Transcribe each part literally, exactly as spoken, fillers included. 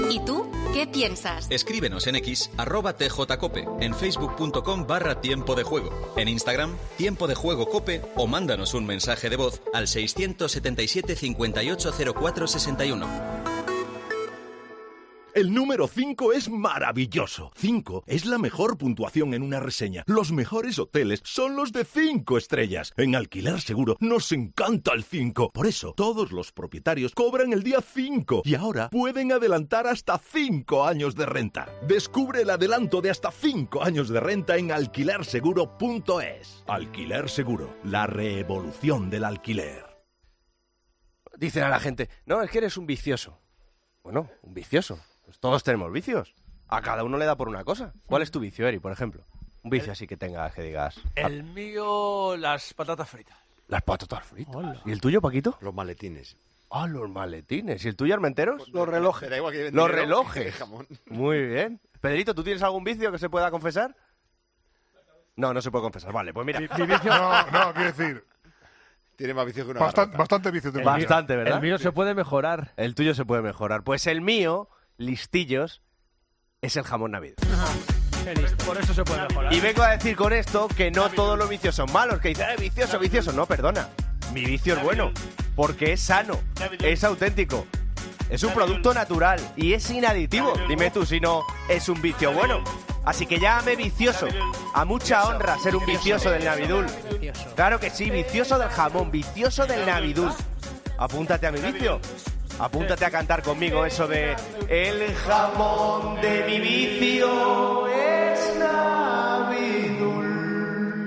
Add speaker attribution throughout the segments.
Speaker 1: ¿Y tú qué piensas?
Speaker 2: Escríbenos en X, arroba tjcope, en facebook.com barra tiempo de juego, en Instagram, tiempo de juego cope, o mándanos un mensaje de voz al seiscientos setenta y siete, cincuenta y ocho, cero cuatro sesenta y uno.
Speaker 3: El número cinco es maravilloso. cinco es la mejor puntuación en una reseña. Los mejores hoteles son los de cinco estrellas. En Alquiler Seguro nos encanta el cinco. Por eso, todos los propietarios cobran el día cinco y ahora pueden adelantar hasta cinco años de renta. Descubre el adelanto de hasta cinco años de renta en alquiler seguro punto es. Alquiler Seguro, la revolución del alquiler.
Speaker 4: Dicen a la gente, no, es que eres un vicioso. Bueno, un vicioso. Pues todos tenemos vicios. A cada uno le da por una cosa. ¿Cuál es tu vicio, Eri, por ejemplo? Un vicio así que tengas, que digas...
Speaker 5: El mío, las patatas fritas.
Speaker 4: Las patatas fritas. Hola. ¿Y el tuyo, Paquito?
Speaker 6: Los maletines.
Speaker 4: Ah, los maletines. ¿Y el tuyo, Armenteros?
Speaker 6: Los relojes.
Speaker 4: Los relojes. Muy bien. Pedrito, ¿tú tienes algún vicio que se pueda confesar? No, no se puede confesar. Vale, pues mira.
Speaker 7: Mi, mi vicio... No, no, quiero decir...
Speaker 6: Tiene más vicios que una
Speaker 7: Bastante,
Speaker 6: garrafa.
Speaker 7: bastante vicio tengo.
Speaker 4: Bastante, ¿verdad?
Speaker 8: El mío se puede mejorar.
Speaker 4: El tuyo se puede mejorar. Pues el mío, listillos, es el jamón navideño.
Speaker 5: Por eso se puede mejorar.
Speaker 4: Y vengo a decir con esto que no todos los vicios son malos. Que dicen, eh, vicioso, vicioso. No, perdona. Mi vicio es bueno. Porque es sano. Es auténtico. Es un producto natural. Y es sin aditivo. Dime tú si no es un vicio bueno. Así que llámame vicioso. A mucha honra ser un vicioso del Navidul. Claro que sí, vicioso del jamón, vicioso del Navidul. Apúntate a mi vicio. Apúntate a cantar conmigo eso de el jamón de mi vicio es Navidul.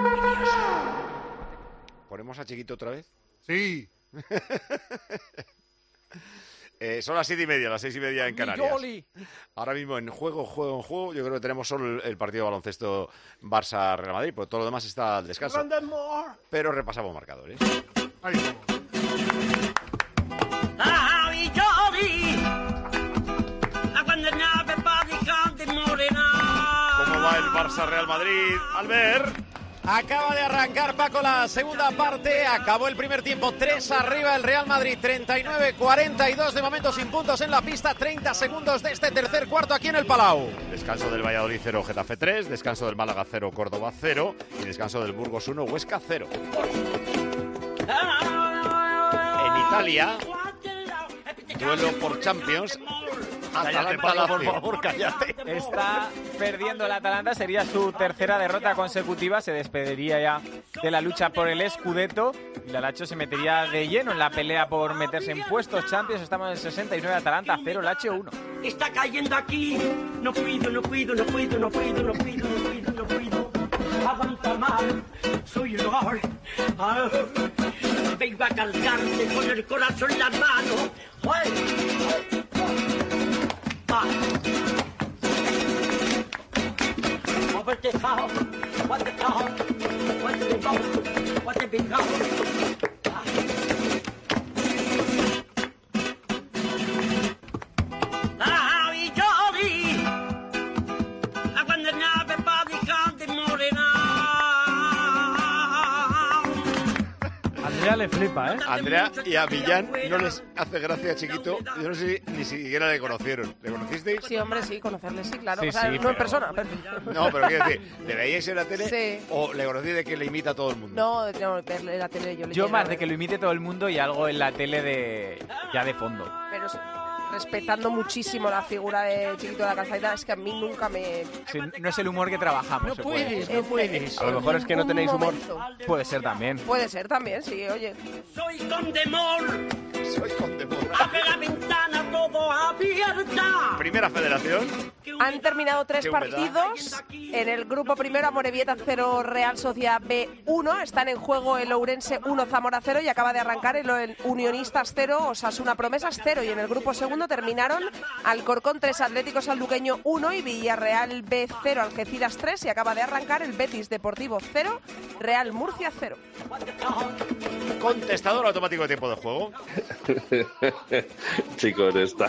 Speaker 6: ¿Ponemos a Chiquito otra vez?
Speaker 7: Sí.
Speaker 6: Eh, son las siete y media, las seis y media en Canarias. Ahora mismo en juego, juego, en juego, yo creo que tenemos solo el, el partido de baloncesto Barça-Real Madrid, porque todo lo demás está al descanso. Pero repasamos marcadores.
Speaker 7: Ahí vamos.
Speaker 6: ¿Cómo va el Barça-Real Madrid? Albert.
Speaker 9: Acaba de arrancar, Paco, la segunda parte. Acabó el primer tiempo, tres arriba el Real Madrid, treinta y nueve cuarenta y dos de momento sin puntos en la pista. treinta segundos de este tercer cuarto aquí en el Palau.
Speaker 6: Descanso del Valladolid cero, Getafe tres. Descanso del Málaga cero, Córdoba cero. Y descanso del Burgos uno, Huesca cero. En Italia, duelo por Champions.
Speaker 4: Cállate, Pablo, por favor, cállate.
Speaker 10: Está perdiendo el Atalanta, sería su tercera derrota consecutiva, se despediría ya de la lucha por el Scudetto y la Lazio se metería de lleno en la pelea por meterse en puestos Champions. Estamos en sesenta y nueve, Atalanta cero, Lazio uno.
Speaker 11: Está cayendo aquí, no puedo, no puedo, no puedo, no puedo, no puedo, no puedo, no puedo. Aguanta más, soy el hogar. Ah, vengo a cargarte con el corazón en las manos. Ah. What the hell? What the hell? What the hell? What the hell? Ah, y Johnny. I want to know about the country morena.
Speaker 8: Andrea le flipa, ¿eh?
Speaker 6: Andrea y a Millán no les hace gracia, Chiquito. Yo no sé ni siquiera le conocieron. ¿Le conocisteis?
Speaker 12: Sí, hombre, sí, conocerle, sí, claro.
Speaker 6: Sí,
Speaker 12: o sea,
Speaker 6: sí,
Speaker 12: no
Speaker 6: pero...
Speaker 12: en persona. Pero...
Speaker 6: No, pero quiero decir, ¿le veíais en la tele
Speaker 12: Sí.
Speaker 6: o le conocéis de que le imita a todo el mundo?
Speaker 12: No, no, verle en la tele yo le
Speaker 10: Yo
Speaker 12: llegué
Speaker 10: más
Speaker 12: a
Speaker 10: de
Speaker 12: ver.
Speaker 10: que lo imite todo el mundo y algo en la tele de ya de fondo.
Speaker 12: Pero respetando muchísimo la figura de Chiquito de la Calzadita, es que a mí nunca me...
Speaker 10: Sí, no es el humor que trabajamos.
Speaker 12: No
Speaker 10: se
Speaker 12: puedes,
Speaker 10: puede.
Speaker 12: no puedes.
Speaker 4: A lo mejor es que no tenéis humor.
Speaker 10: Puede ser también.
Speaker 12: Puede ser también, sí, oye.
Speaker 11: Soy con temor.
Speaker 6: Soy con temor.
Speaker 11: Abre la ventana todo abierta.
Speaker 6: Primera Federación.
Speaker 12: Han terminado tres
Speaker 6: Qué humedad.
Speaker 12: partidos. En el grupo primero, Amorebieta cero, Real Sociedad B uno. Están en juego el Ourense uno, Zamora cero. Y acaba de arrancar el, el Unionistas cero, Osasuna Promesas cero. Y en el grupo segundo terminaron Alcorcón tres, Atlético Sanluqueño uno y Villarreal B cero, Algeciras tres. Y acaba de arrancar el Betis Deportivo cero, Real Murcia cero.
Speaker 6: Contestador automático de tiempo de juego.
Speaker 13: Chicos, esta,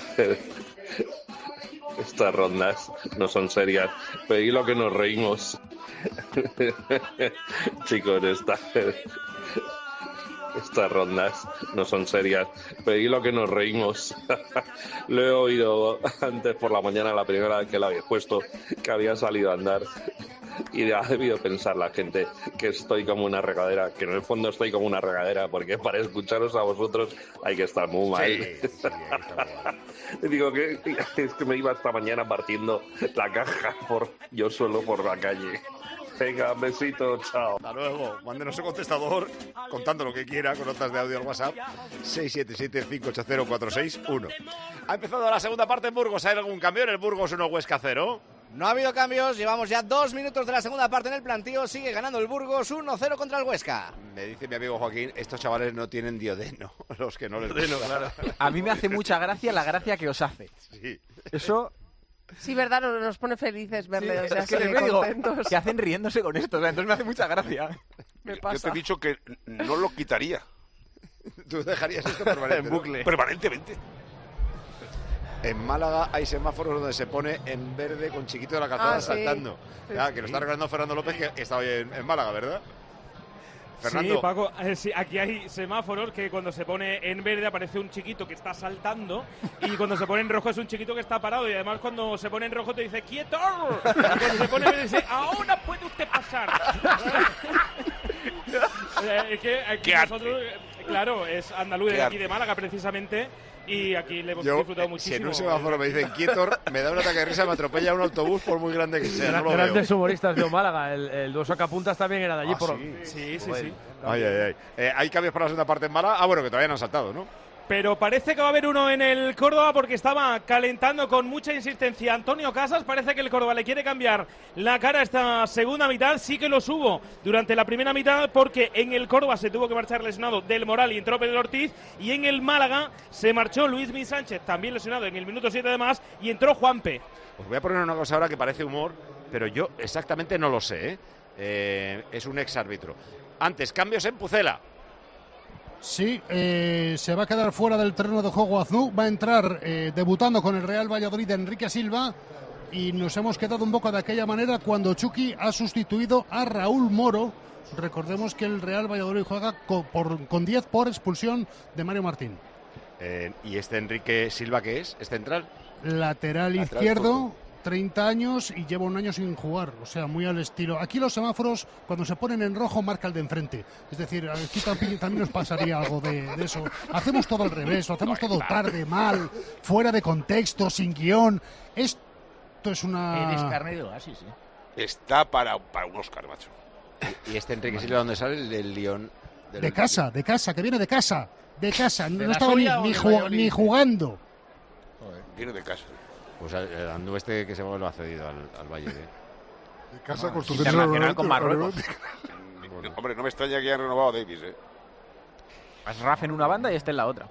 Speaker 13: estas rondas no son serias. Pedí lo que nos reímos. Chicos, esta... estas rondas no son serias. Pero y lo que nos reímos. Lo he oído antes por la mañana, la primera vez que la habéis puesto, que había salido a andar. Y ha debido pensar la gente que estoy como una regadera, que en el fondo estoy como una regadera, porque para escucharos a vosotros hay que estar muy mal. Sí, sí, digo que es que me iba esta mañana partiendo la caja por yo solo por la calle. Venga, besito, chao.
Speaker 6: Hasta luego. Mándenos un contestador contando lo que quiera con notas de audio al WhatsApp seis siete siete, cinco ocho cero, cuatro seis uno. Ha empezado la segunda parte en Burgos. ¿Hay algún cambio en el Burgos uno Huesca cero?
Speaker 8: No ha habido cambios, llevamos ya dos minutos de la segunda parte en el plantío, sigue ganando el Burgos uno cero contra el Huesca.
Speaker 6: Me dice mi amigo Joaquín, estos chavales no tienen diodeno, los que no les gusta.
Speaker 10: Claro. A mí me hace mucha gracia la gracia que os hace.
Speaker 6: Sí.
Speaker 10: Eso...
Speaker 12: Sí, verdad, nos pone felices verles, sí, o sea,
Speaker 10: es que les veo, contentos. Que hacen riéndose con esto, o sea, entonces me hace mucha gracia.
Speaker 12: Me pasa.
Speaker 14: Yo te he dicho que no lo quitaría.
Speaker 6: Tú dejarías esto permanente,
Speaker 14: en bucle. ¿No? Permanentemente.
Speaker 6: En Málaga hay semáforos donde se pone en verde con Chiquito de la Calzada ah, saltando. Sí. Ya, que lo está recordando Fernando López, que está hoy en, en Málaga, ¿verdad?
Speaker 15: Fernando. Sí, Paco, eh, sí, aquí hay semáforos que cuando se pone en verde aparece un chiquito que está saltando y cuando se pone en rojo es un chiquito que está parado y además cuando se pone en rojo te dice ¡quieto! Y cuando se pone en verde dice ¡ahora puede usted pasar! Es que aquí nosotros, claro, es andaluz de aquí de Málaga precisamente y aquí le hemos
Speaker 6: Yo,
Speaker 15: disfrutado muchísimo.
Speaker 6: Si en un semáforo me dicen quieto, me da un ataque de risa, me atropella un autobús por muy grande que sea. No
Speaker 5: Grandes humoristas de Málaga, el, el dos sacapuntas también era de allí.
Speaker 6: Ah,
Speaker 5: por...
Speaker 6: sí,
Speaker 15: sí, sí. sí.
Speaker 6: Ay, ay, ay. Eh, ¿Hay cambios para la segunda parte en Málaga? Ah, bueno, que todavía no han saltado, ¿no?
Speaker 15: Pero parece que va a haber uno en el Córdoba porque estaba calentando con mucha insistencia Antonio Casas. Parece que el Córdoba le quiere cambiar la cara a esta segunda mitad. Sí que lo subo durante la primera mitad porque en el Córdoba se tuvo que marchar lesionado Del Moral y entró Pedro Ortiz. Y en el Málaga se marchó Luis Mi Sánchez, también lesionado en el minuto siete además, y entró Juanpe.
Speaker 6: Os voy a poner una cosa ahora que parece humor, pero yo exactamente no lo sé, ¿eh? Eh, es un exárbitro. Antes, cambios en Pucela.
Speaker 16: Sí, eh, se va a quedar fuera del terreno de juego Azú, va a entrar eh, debutando con el Real Valladolid Enrique Silva y nos hemos quedado un poco de aquella manera cuando Chucky ha sustituido a Raúl Moro. Recordemos que el Real Valladolid juega con, por, con diez por expulsión de Mario Martín.
Speaker 6: Eh, ¿Y este Enrique Silva qué es? ¿Es central?
Speaker 16: Lateral, Lateral izquierdo. Por... treinta años y lleva un año sin jugar, o sea, muy al estilo. Aquí los semáforos, cuando se ponen en rojo, marca el de enfrente. Es decir, aquí también, también nos pasaría algo de, de eso. Hacemos todo al revés, lo hacemos todo tarde, mal, fuera de contexto, sin guión. Esto es una...
Speaker 17: Eres carne de oasis, ¿eh?
Speaker 14: Está para, para un Oscar, macho.
Speaker 6: ¿Y este Enrique Silva dónde sale? El del Lyon.
Speaker 16: Del de casa, de casa, que viene de casa. De casa, no estaba ni, ni, ju ni jugando.
Speaker 14: Joder. Viene de casa.
Speaker 6: Pues el Andú este que se lo ha cedido al, al Valle de...
Speaker 7: De casa ah, con su
Speaker 10: internacional con Marruecos.
Speaker 14: Bueno. Hombre, no me extraña que hayan renovado a Davis, ¿eh?
Speaker 10: Es Raf en una banda y este en la otra.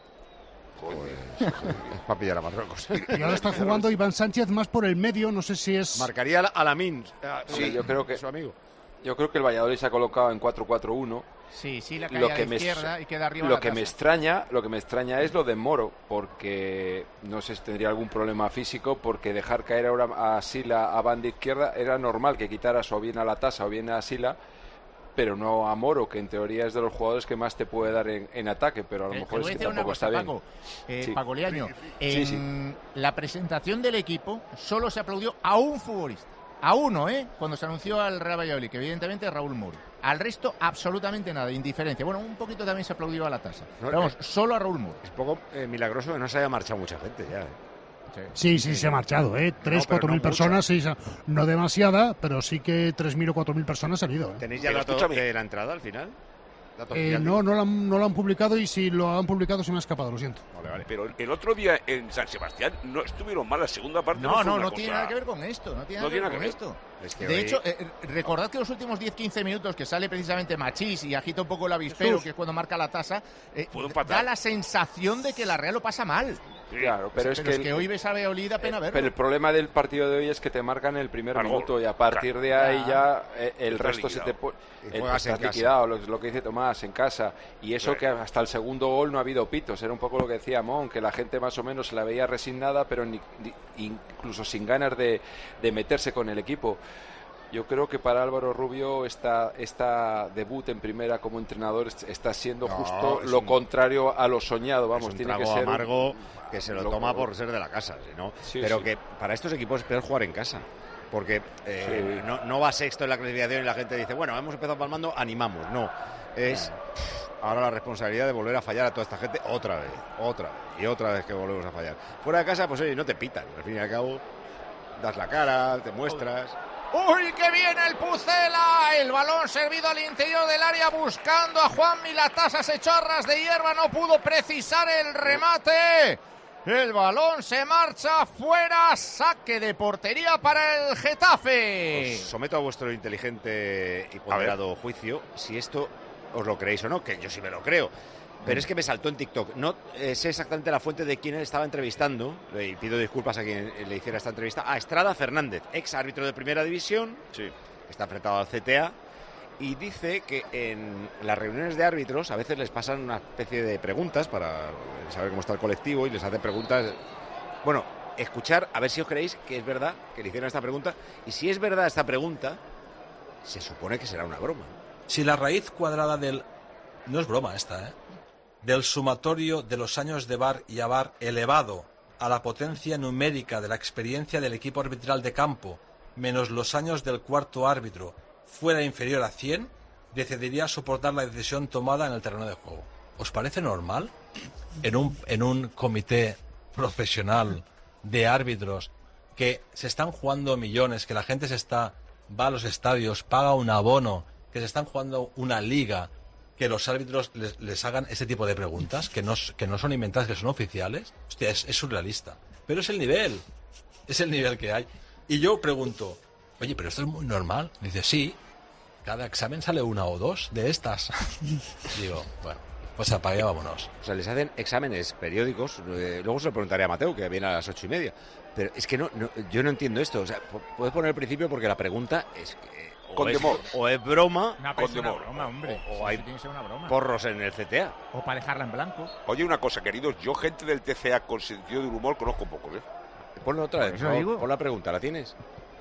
Speaker 6: Pues, es para pillar a Marruecos.
Speaker 16: Y ahora está jugando Iván Sánchez más por el medio, no sé si es...
Speaker 6: Marcaría a Lamin.
Speaker 18: Sí, yo creo que...
Speaker 6: Su amigo.
Speaker 18: Yo creo que el Valladolid se ha colocado en cuatro cuatro uno.
Speaker 17: Sí, sí, la caída
Speaker 18: lo que
Speaker 17: de izquierda y queda arriba
Speaker 18: lo
Speaker 17: la
Speaker 18: que
Speaker 17: casa.
Speaker 18: me extraña, lo que me extraña es lo de Moro, porque no sé si tendría algún problema físico, porque dejar caer ahora a Sila a banda izquierda era normal que quitaras o bien a la Tasa o bien a Sila, pero no a Moro, que en teoría es de los jugadores que más te puede dar en, en ataque, pero a lo
Speaker 17: eh,
Speaker 18: mejor es que tampoco
Speaker 17: cosa,
Speaker 18: está
Speaker 17: Paco,
Speaker 18: bien.
Speaker 17: Eh,
Speaker 18: sí.
Speaker 17: Paco Liaño, en
Speaker 18: sí, sí.
Speaker 17: la presentación del equipo solo se aplaudió a un futbolista. A uno, ¿eh? Cuando se anunció al Real Valladolid, que evidentemente es Raúl Moro. Al resto, absolutamente nada, indiferencia. Bueno, un poquito también se aplaudió a la Tasa. No, Pero vamos,
Speaker 6: es,
Speaker 17: solo a Raúl Moro.
Speaker 6: Es poco eh, milagroso que no se haya marchado mucha gente ya, ¿eh?
Speaker 16: Sí, sí, sí, se ha marchado, ¿eh? Tres, no, cuatro no mil personas, sí, no demasiada, pero sí que tres mil o cuatro mil personas han salido. ¿eh?
Speaker 6: ¿Tenéis ya el dato de la entrada al final?
Speaker 16: Eh, no, no lo, han, no lo han publicado y si lo han publicado se me ha escapado, lo siento.
Speaker 14: Vale, vale. Pero el otro día en San Sebastián no estuvieron mal, la segunda parte.
Speaker 17: No, no, no, no
Speaker 14: cosa...
Speaker 17: tiene nada que ver con esto. No tiene nada no que ver con esto.
Speaker 6: Es que
Speaker 17: de
Speaker 6: hoy...
Speaker 17: hecho, eh, recordad que los últimos diez quince minutos que sale precisamente Machís y agita un poco el avispero, Jesús. que es cuando marca la tasa, eh, da la sensación de que la Real lo pasa mal.
Speaker 18: Claro, pero,
Speaker 17: sí,
Speaker 18: es,
Speaker 17: pero
Speaker 18: que
Speaker 17: es que el, hoy ves a Valladolid da pena verlo.
Speaker 18: Pero el problema del partido de hoy es que te marcan el primer
Speaker 14: Algo,
Speaker 18: minuto y a partir de ahí ya eh, el resto
Speaker 14: liquidado.
Speaker 18: se te puede...
Speaker 6: Estás
Speaker 18: liquidado, lo, lo que dice Tomás, en casa. Y eso
Speaker 14: sí.
Speaker 18: que hasta el segundo gol no ha habido pitos. Era un poco lo que decía Mon, que la gente más o menos se la veía resignada, pero ni, ni, incluso sin ganas de, de meterse con el equipo. Yo creo que para Álvaro Rubio esta, esta debut en primera como entrenador está siendo
Speaker 6: No,
Speaker 18: justo
Speaker 6: es
Speaker 18: lo
Speaker 6: un-
Speaker 18: contrario a lo soñado. Vamos,
Speaker 6: es un
Speaker 18: tiene
Speaker 6: trago
Speaker 18: que ser
Speaker 6: amargo que se lo
Speaker 18: lo-
Speaker 6: toma por ser de la casa, ¿sí, ¿no?
Speaker 18: Sí,
Speaker 6: Pero
Speaker 18: sí.
Speaker 6: que para estos equipos es peor jugar en casa. Porque eh,
Speaker 18: Sí.
Speaker 6: no, no va sexto en la clasificación y la gente dice, bueno, hemos empezado palmando, animamos. No, es pff, ahora la responsabilidad de volver a fallar a toda esta gente otra vez, otra vez y otra vez que volvemos a fallar. Fuera de casa, pues oye, no te pitan. Al fin y al cabo, das la cara, te muestras.
Speaker 17: ¡Uy, que viene el Pucela! El balón servido al interior del área buscando a Juanmi. La tasa se echó a ras de hierba, no pudo precisar el remate. El balón se marcha fuera, saque de portería para el Getafe.
Speaker 6: Os someto a vuestro inteligente y ponderado juicio si esto os lo creéis o no, que yo sí me lo creo. Pero es que me saltó en TikTok. No eh, sé exactamente la fuente de quién él estaba entrevistando, eh, y pido disculpas a quien le hiciera esta entrevista, a Estrada Fernández, ex árbitro de Primera División, sí, está enfrentado al C T A, y dice que en las reuniones de árbitros a veces les pasan una especie de preguntas para saber cómo está el colectivo y les hacen preguntas. Bueno, escuchar, a ver si os creéis que es verdad que le hicieron esta pregunta, y si es verdad esta pregunta, se supone que será una broma.
Speaker 19: Si la raíz cuadrada del... No es broma esta, ¿eh? Del sumatorio de los años de V A R y A V A R elevado a la potencia numérica de la experiencia del equipo arbitral de campo menos los años del cuarto árbitro fuera inferior a cien, decidiría soportar la decisión tomada en el terreno de juego. ¿Os parece normal en un, en un comité profesional de árbitros que se están jugando millones, que la gente se está va a los estadios, paga un abono, que se están jugando una liga, que los árbitros les, les hagan ese tipo de preguntas, que no, que no son inventadas, que son oficiales? Hostia, es, es surrealista. Pero es el nivel, es el nivel que hay. Y yo pregunto, oye, pero esto es muy normal. Dice, sí, cada examen sale una o dos de estas. Digo, bueno, pues apague y vámonos.
Speaker 6: O sea, les hacen exámenes periódicos, eh, luego se lo preguntaré a Mateo, que viene a las ocho y media. Pero es que no, no, yo no entiendo esto. O sea, puedes poner el principio porque la pregunta es que... O
Speaker 14: Con
Speaker 6: es,
Speaker 14: temor.
Speaker 6: o es broma,
Speaker 17: Una,
Speaker 14: Con
Speaker 17: es una
Speaker 14: temor.
Speaker 17: broma, hombre.
Speaker 6: o
Speaker 17: Sí,
Speaker 6: hay
Speaker 17: sí, tiene que ser una broma.
Speaker 6: porros en el C T A.
Speaker 17: O para dejarla en blanco.
Speaker 14: Oye, una cosa, queridos, yo gente del T C A con sentido del humor conozco pocos, ¿eh?
Speaker 6: Ponlo otra vez,
Speaker 17: Eso
Speaker 6: por favor,
Speaker 17: digo.
Speaker 6: pon la pregunta, ¿la tienes?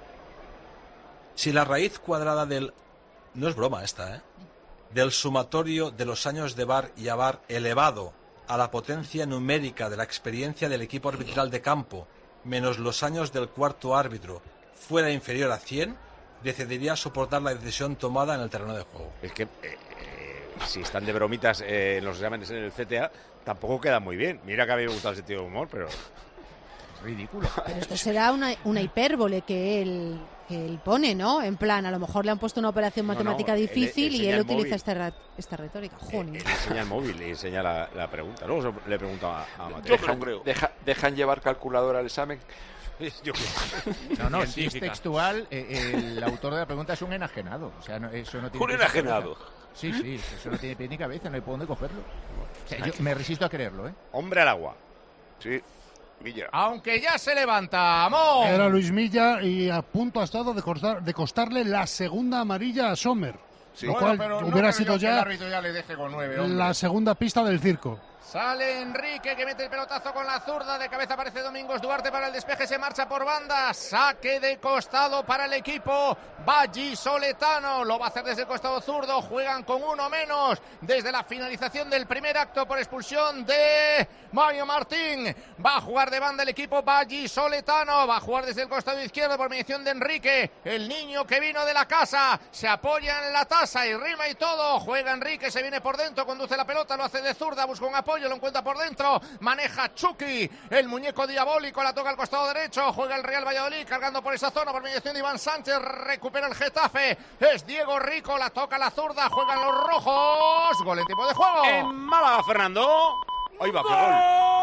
Speaker 19: Si la raíz cuadrada del... No es broma esta, ¿eh? Del sumatorio de los años de V A R y A V A R elevado a la potencia numérica de la experiencia del equipo arbitral de campo menos los años del cuarto árbitro fuera inferior a cien, decidiría soportar la decisión tomada en el terreno de juego.
Speaker 6: Es que eh, eh, si están de bromitas eh, en los exámenes en el C T A, tampoco queda muy bien. Mira que a mí me gusta el sentido de humor, pero...
Speaker 17: Ridículo.
Speaker 20: Pero esto será una, una hipérbole que él, que él pone, ¿no? En plan, a lo mejor le han puesto una operación
Speaker 6: No,
Speaker 20: matemática
Speaker 6: no, él-
Speaker 20: difícil
Speaker 6: él
Speaker 20: y
Speaker 6: enseña
Speaker 20: él
Speaker 6: el
Speaker 20: utiliza
Speaker 6: móvil.
Speaker 20: esta, ra- esta retórica. Jolín.
Speaker 6: Él enseña el móvil y enseña la, la pregunta. Luego se- le pregunto a, a Mateo.
Speaker 14: Yo me lo creo.
Speaker 18: Deja- ¿Dejan llevar calculadora al examen?
Speaker 6: Yo
Speaker 17: No, no, si es
Speaker 18: Científica.
Speaker 17: textual, eh, el autor de la pregunta es un enajenado. O sea, no, eso no tiene
Speaker 14: Un
Speaker 17: pies ni
Speaker 14: enajenado.
Speaker 17: cabeza. Sí, sí, eso no tiene pie ni cabeza, no hay por dónde cogerlo. O sea, yo me resisto a creerlo, ¿eh?
Speaker 6: Hombre al agua.
Speaker 14: Sí, Milla.
Speaker 17: Aunque ya se levanta, ¡vamos!
Speaker 16: Era Luis Milla y a punto ha estado de, costar- de costarle la segunda amarilla a Sommer.
Speaker 17: Sí.
Speaker 16: Lo
Speaker 17: Bueno,
Speaker 16: cual
Speaker 17: pero no
Speaker 16: hubiera
Speaker 17: creo
Speaker 16: sido
Speaker 17: yo que el
Speaker 16: ya
Speaker 17: árbitro ya le deje con nueve, hombre.
Speaker 16: la segunda pista del circo.
Speaker 17: Sale Enrique que mete el pelotazo con la zurda. De cabeza aparece Domingos Duarte para el despeje. Se marcha por banda. Saque de costado para el equipo vallisoletano. Lo va a hacer desde el costado zurdo. Juegan con uno menos desde la finalización del primer acto por expulsión de Mario Martín. Va a jugar de banda el equipo vallisoletano. Va a jugar desde el costado izquierdo por mediación de Enrique. El niño que vino de la casa. Se apoya en la tasa y rima y todo. Juega Enrique. Se viene por dentro. Conduce la pelota. Lo hace de zurda. Busca un apoyo. Lo encuentra por dentro, maneja Chucky, el muñeco diabólico, la toca al costado derecho, juega el Real Valladolid cargando por esa zona por mediación de Iván Sánchez, recupera el Getafe, es Diego Rico, la toca la zurda, juegan los rojos, gol en tiempo de juego.
Speaker 6: En Málaga, Fernando. Ahí va, qué gol.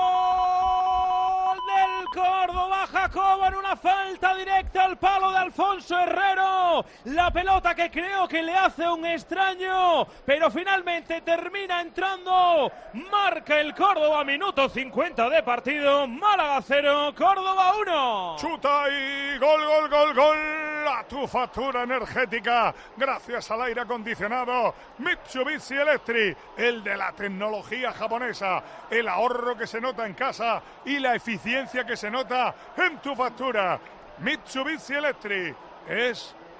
Speaker 15: Gol del Córdoba, Jacobo en una falta directa al palo de Alfonso Herrero. La pelota que creo que le hace un extraño, pero finalmente termina entrando. Marca el Córdoba, minuto cincuenta de partido. Málaga cero, Córdoba uno.
Speaker 7: Chuta y gol, gol, gol, gol. A tu factura energética, gracias al aire acondicionado Mitsubishi Electric, el de la tecnología japonesa, el ahorro que se nota en casa y la eficiencia que se nota en tu factura. Mitsubishi Electric es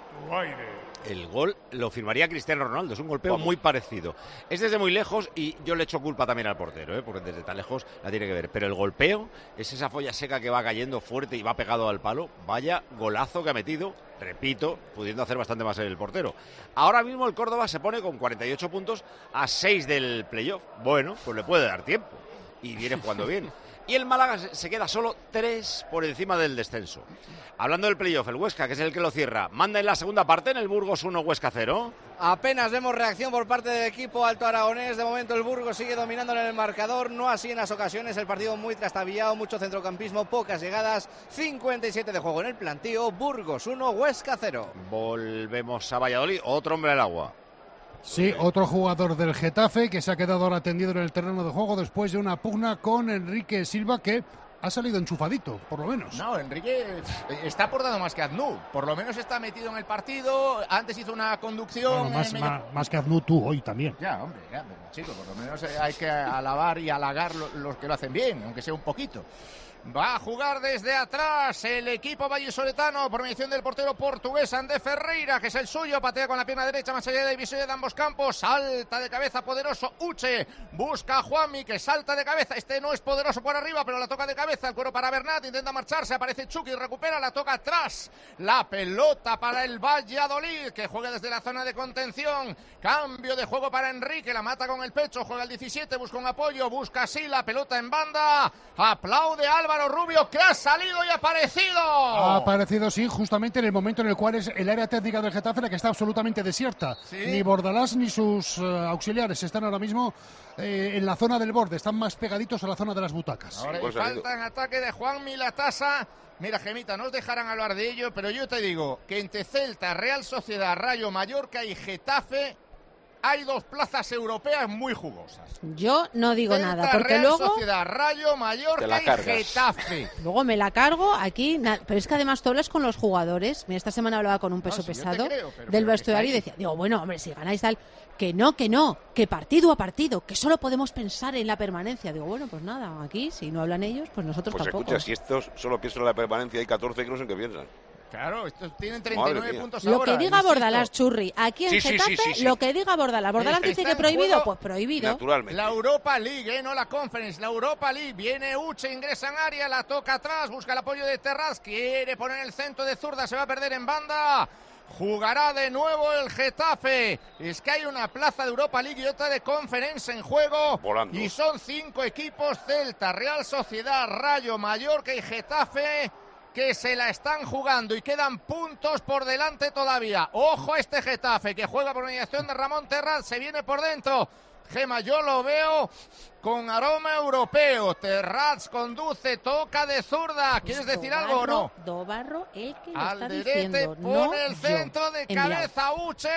Speaker 7: tu aire.
Speaker 6: El gol lo firmaría Cristiano Ronaldo, es un golpeo Vamos. muy parecido. Es desde muy lejos y yo le echo culpa también al portero, ¿eh? Porque desde tan lejos la tiene que ver. Pero el golpeo es esa folla seca que va cayendo fuerte y va pegado al palo. Vaya golazo que ha metido, repito, pudiendo hacer bastante más el portero. Ahora mismo el Córdoba se pone con cuarenta y ocho puntos a seis del playoff. Bueno, pues le puede dar tiempo y viene jugando bien. Y el Málaga se queda solo tres por encima del descenso. Hablando del playoff, el Huesca, que es el que lo cierra, manda en la segunda parte en el Burgos uno, Huesca cero.
Speaker 8: Apenas vemos reacción por parte del equipo alto aragonés. De momento el Burgos sigue dominando en el marcador, no así en las ocasiones. El partido muy trastabillado, mucho centrocampismo, pocas llegadas. cincuenta y siete de juego en el plantío. Burgos uno, Huesca cero.
Speaker 6: Volvemos a Valladolid, otro hombre al agua.
Speaker 16: Sí, otro jugador del Getafe que se ha quedado ahora tendido en el terreno de juego después de una pugna con Enrique Silva, que ha salido enchufadito, por lo menos.
Speaker 17: No, Enrique está aportando más que Aznou. Por lo menos está metido en el partido. Antes hizo una conducción.
Speaker 16: Bueno, más,
Speaker 17: medio...
Speaker 16: más, más que Aznou tú hoy también.
Speaker 17: Ya, hombre, ya, chico, por lo menos hay que alabar y halagar los lo que lo hacen bien, aunque sea un poquito. Va a jugar desde atrás el equipo vallisoletano por mediación del portero portugués André Ferreira, que es el suyo, patea con la pierna derecha más allá de la división de ambos campos, salta de cabeza poderoso Uche, busca a Juanmi que salta de cabeza, este no es poderoso por arriba pero la toca de cabeza, el cuero para Bernat, intenta marcharse, aparece Chucky, recupera, la toca atrás, la pelota para el Valladolid que juega desde la zona de contención, cambio de juego para Enrique, la mata con el pecho, juega el diecisiete, busca un apoyo, busca así la pelota en banda, aplaude Álvaro Rubio que ha salido y ha aparecido.
Speaker 16: Ha aparecido, sí, justamente en el momento en el cual es el área técnica del Getafe la que está absolutamente desierta. ¿Sí? Ni Bordalás ni sus uh, auxiliares están ahora mismo eh, en la zona del borde, están más pegaditos a la zona de las butacas.
Speaker 17: Ahora hay falta en ataque de Juan Milatasa. Mira, Gemita, no os dejarán hablar de ello, pero yo te digo que entre Celta, Real Sociedad, Rayo Mallorca y Getafe hay dos plazas europeas muy jugosas.
Speaker 20: Yo no digo
Speaker 17: Celta,
Speaker 20: nada, porque
Speaker 17: Real
Speaker 20: luego...
Speaker 17: Sociedad, Rayo, Mallorca y Getafe.
Speaker 20: Luego me la cargo aquí, na... pero es que además tú hablas con los jugadores. Mira, esta semana hablaba con un peso no, si pesado creo, pero, del pero vestuario y decía, digo, bueno, hombre, si ganáis tal... Que no, que no, que partido a partido, que solo podemos pensar en la permanencia. Digo, bueno, pues nada, aquí, si no hablan ellos, pues nosotros
Speaker 14: pues
Speaker 20: tampoco.
Speaker 14: Escucha, si estos solo piensan en la permanencia, hay catorce que no sé en qué piensan.
Speaker 17: Claro, estos tienen treinta y nueve puntos ahora.
Speaker 20: Lo que diga Bordalás, Churri, aquí en
Speaker 14: sí, sí,
Speaker 20: Getafe,
Speaker 14: sí, sí, sí.
Speaker 20: lo que diga Bordalás. Bordalás dice que prohibido, pues prohibido.
Speaker 14: Naturalmente.
Speaker 17: La Europa League, eh, no la Conference, la Europa League. Viene Uche, ingresa en área, la toca atrás, busca el apoyo de Terraz, quiere poner el centro de zurda, se va a perder en banda. Jugará de nuevo el Getafe. Es que hay una plaza de Europa League y otra de Conference en juego.
Speaker 14: Volando.
Speaker 17: Y son cinco equipos, Celta, Real Sociedad, Rayo, Mallorca y Getafe, que se la están jugando y quedan puntos por delante todavía. Ojo a este Getafe que juega por mediación de Ramón Terraz, se viene por dentro. Gema, yo lo veo con aroma europeo. Terraz conduce, toca de zurda. ¿Quieres pues decir algo o no?
Speaker 20: Dobarro, el que lo
Speaker 17: Al
Speaker 20: está
Speaker 17: derete
Speaker 20: diciendo,
Speaker 17: pone
Speaker 20: no
Speaker 17: el centro
Speaker 20: yo.
Speaker 17: de
Speaker 20: Enviado.
Speaker 17: cabeza Uche.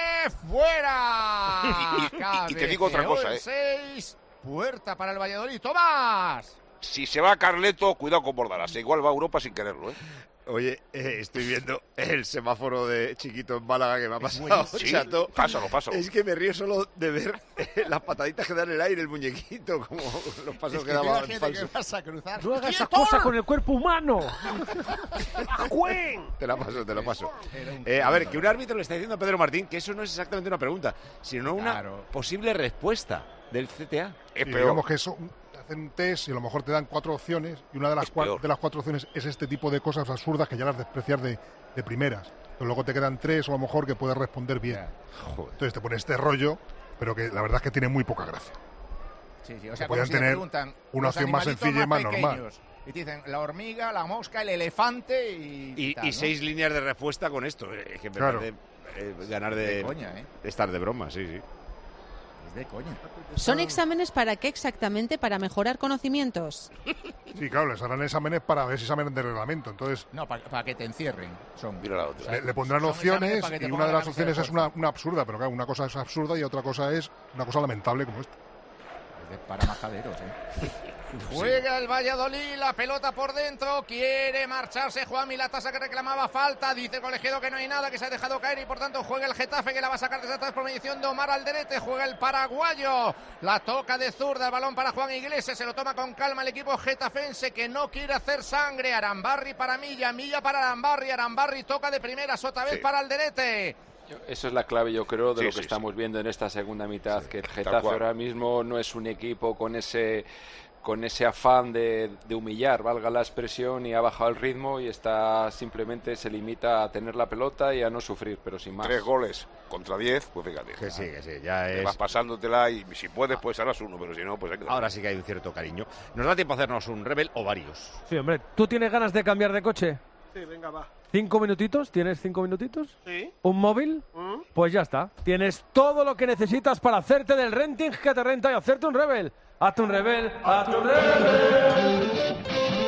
Speaker 17: ¡Fuera!
Speaker 14: Y, y, y te digo otra cosa, ¿eh?
Speaker 17: seis, puerta para el Valladolid. ¡Tomás!
Speaker 14: Si se va Carleto, cuidado con Bordalás. Igual va a Europa sin quererlo, ¿eh?
Speaker 6: Oye, eh, estoy viendo el semáforo de Chiquito en Málaga que me ha pasado,
Speaker 14: sí,
Speaker 6: chato.
Speaker 14: Pásalo, pásalo.
Speaker 6: Es que me río solo de ver eh, las pataditas que da en el aire el muñequito, como los pasos
Speaker 17: es
Speaker 6: que,
Speaker 17: que
Speaker 6: daba
Speaker 17: que
Speaker 6: falso.
Speaker 17: vas a cruzar.
Speaker 5: Ruega esas cosas con el cuerpo humano.
Speaker 6: Te la paso, te lo paso. Eh, a ver, que un árbitro le está diciendo a Pedro Martín que eso no es exactamente una pregunta, sino una claro. posible respuesta del C T A.
Speaker 7: Sí, digamos que eso... hacen test y a lo mejor te dan cuatro opciones y una de las, cua- de las cuatro opciones es este tipo de cosas absurdas que ya las desprecias de, de primeras. Pero luego te quedan tres o a lo mejor que puedes responder bien. Joder. Entonces te pone este rollo, pero que la verdad es que tiene muy poca gracia.
Speaker 17: Sí, sí, o sea,
Speaker 7: podrían
Speaker 17: si
Speaker 7: tener
Speaker 17: preguntan,
Speaker 7: una opción más sencilla y más normal.
Speaker 17: Y te dicen la hormiga, la mosca, el elefante y...
Speaker 6: Y,
Speaker 17: tal,
Speaker 6: y
Speaker 17: ¿no?
Speaker 6: seis líneas de respuesta con esto. Eh, que me
Speaker 7: claro.
Speaker 6: parece eh, ganar de,
Speaker 17: de coña, ¿eh?
Speaker 6: de estar de broma, sí, sí.
Speaker 17: De coña.
Speaker 20: ¿Son exámenes para qué exactamente? ¿Para mejorar conocimientos?
Speaker 7: Sí, claro, les harán exámenes para ver si exámenes de reglamento. Entonces,
Speaker 17: no, para, para que te encierren. Son,
Speaker 14: Mira la otra.
Speaker 7: Le, le pondrán opciones y una de las opciones es una, una absurda, pero claro, una cosa es absurda y otra cosa es una cosa lamentable como esta.
Speaker 17: Para majaderos, ¿eh? Juega el Valladolid, la pelota por dentro, quiere marcharse Juanmi, la tasa que reclamaba falta, dice Colegiado que no hay nada, que se ha dejado caer y por tanto juega el Getafe, que la va a sacar desde atrás por medición de Omar Alderete, juega el paraguayo, la toca de zurda, el balón para Juan Iglesias, se lo toma con calma el equipo getafense que no quiere hacer sangre, Arambarri para Milla, Milla para Arambarri, Arambarri toca de primeras otra vez sí. para Alderete.
Speaker 18: Eso es la clave, yo creo, de
Speaker 14: sí,
Speaker 18: lo que
Speaker 14: sí,
Speaker 18: estamos
Speaker 14: sí.
Speaker 18: viendo en esta segunda mitad, sí, que el Getafe
Speaker 14: cual.
Speaker 18: ahora mismo no es un equipo con ese con ese afán de, de humillar, valga la expresión, y ha bajado el ritmo y está simplemente se limita a tener la pelota y a no sufrir, pero sin más.
Speaker 14: Tres goles contra diez, pues fíjate.
Speaker 6: Que sí, que sí, ya es...
Speaker 14: Vas pasándotela y si puedes, pues harás uno, pero si no, pues hay que...
Speaker 6: Ahora sí que hay un cierto cariño. ¿Nos da tiempo a hacernos un Rebel o varios?
Speaker 5: Sí, hombre. ¿Tú tienes ganas de cambiar de coche?
Speaker 21: Sí, venga, va.
Speaker 5: ¿Cinco minutitos? ¿Tienes cinco minutitos?
Speaker 21: Sí.
Speaker 5: ¿Un móvil?
Speaker 21: ¿Mm?
Speaker 5: Pues ya está. Tienes todo lo que necesitas para hacerte del renting que te renta y hacerte un Rebel. Hazte un Rebel, hazte un Rebel.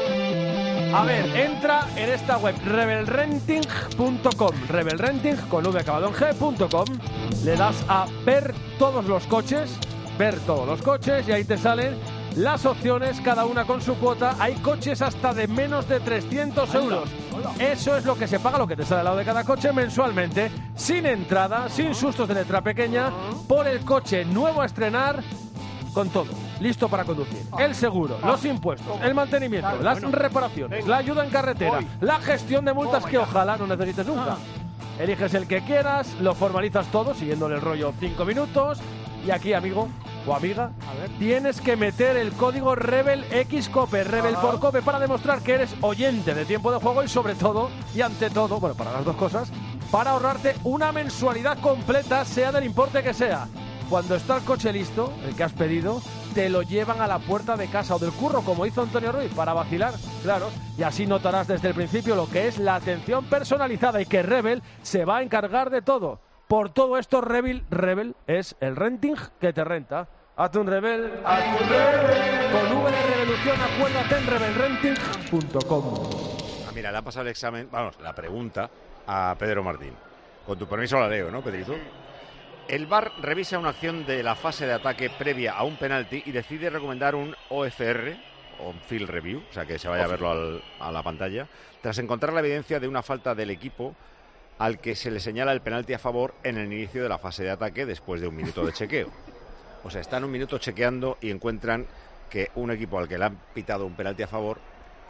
Speaker 5: A ver, entra en esta web, rebel renting punto com. rebel renting con v acabado en g punto com. Le das a ver todos los coches, ver todos los coches y ahí te salen las opciones, cada una con su cuota. Hay coches hasta de menos de trescientos euros. Eso es lo que se paga, lo que te sale al lado de cada coche mensualmente, sin entrada, sin sustos de letra pequeña, por el coche nuevo a estrenar, con todo, listo para conducir. El seguro, los impuestos, el mantenimiento, las reparaciones, la ayuda en carretera, la gestión de multas que ojalá no necesites nunca. Eliges el que quieras, lo formalizas todo siguiéndole el rollo cinco minutos y aquí, amigo o amiga, tienes que meter el código RebelXCope, Rebel por Cope, para demostrar que eres oyente de Tiempo de Juego y sobre todo, y ante todo, bueno, para las dos cosas, para ahorrarte una mensualidad completa, sea del importe que sea. Cuando está el coche listo, el que has pedido, te lo llevan a la puerta de casa o del curro, como hizo Antonio Ruiz, para vacilar, claro. Y así notarás desde el principio lo que es la atención personalizada y que Rebel se va a encargar de todo. Por todo esto, Rebel, Rebel es el renting que te renta. Hazte un Rebel, hazte un Rebel. Con V de Revolución, acuérdate en rebel renting punto com.
Speaker 6: Ah, mira, le ha pasado el examen, vamos, la pregunta a Pedro Martín. Con tu permiso la leo, ¿no, Pedrito? El V A R revisa una acción de la fase de ataque previa a un penalti y decide recomendar un O F R, o Field Review, o sea que se vaya a verlo al, a la pantalla, tras encontrar la evidencia de una falta del equipo al que se le señala el penalti a favor en el inicio de la fase de ataque después de un minuto de chequeo. O sea, están un minuto chequeando y encuentran que un equipo al que le han pitado un penalti a favor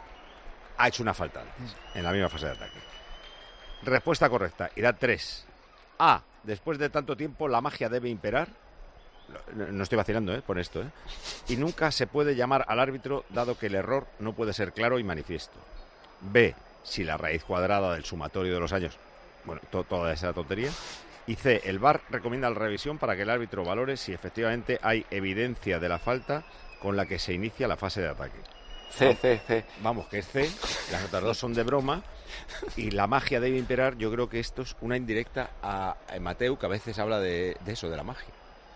Speaker 6: ha hecho una falta antes, en la misma fase de ataque. Respuesta correcta, irá tres. A. Después de tanto tiempo, la magia debe imperar. No, no estoy vacilando, ¿eh? Por esto, ¿eh? Y nunca se puede llamar al árbitro, dado que el error no puede ser claro y manifiesto. B. Si la raíz cuadrada del sumatorio de los años... Bueno, to toda esa tontería. Y C. El V A R recomienda la revisión para que el árbitro valore si efectivamente hay evidencia de la falta con la que se inicia la fase de ataque.
Speaker 18: C, C, C.
Speaker 6: Vamos, que es C. Las otras dos son de broma. Y la magia debe imperar. Yo creo que esto es una indirecta a, a Mateu, que a veces habla de, de eso, de la magia.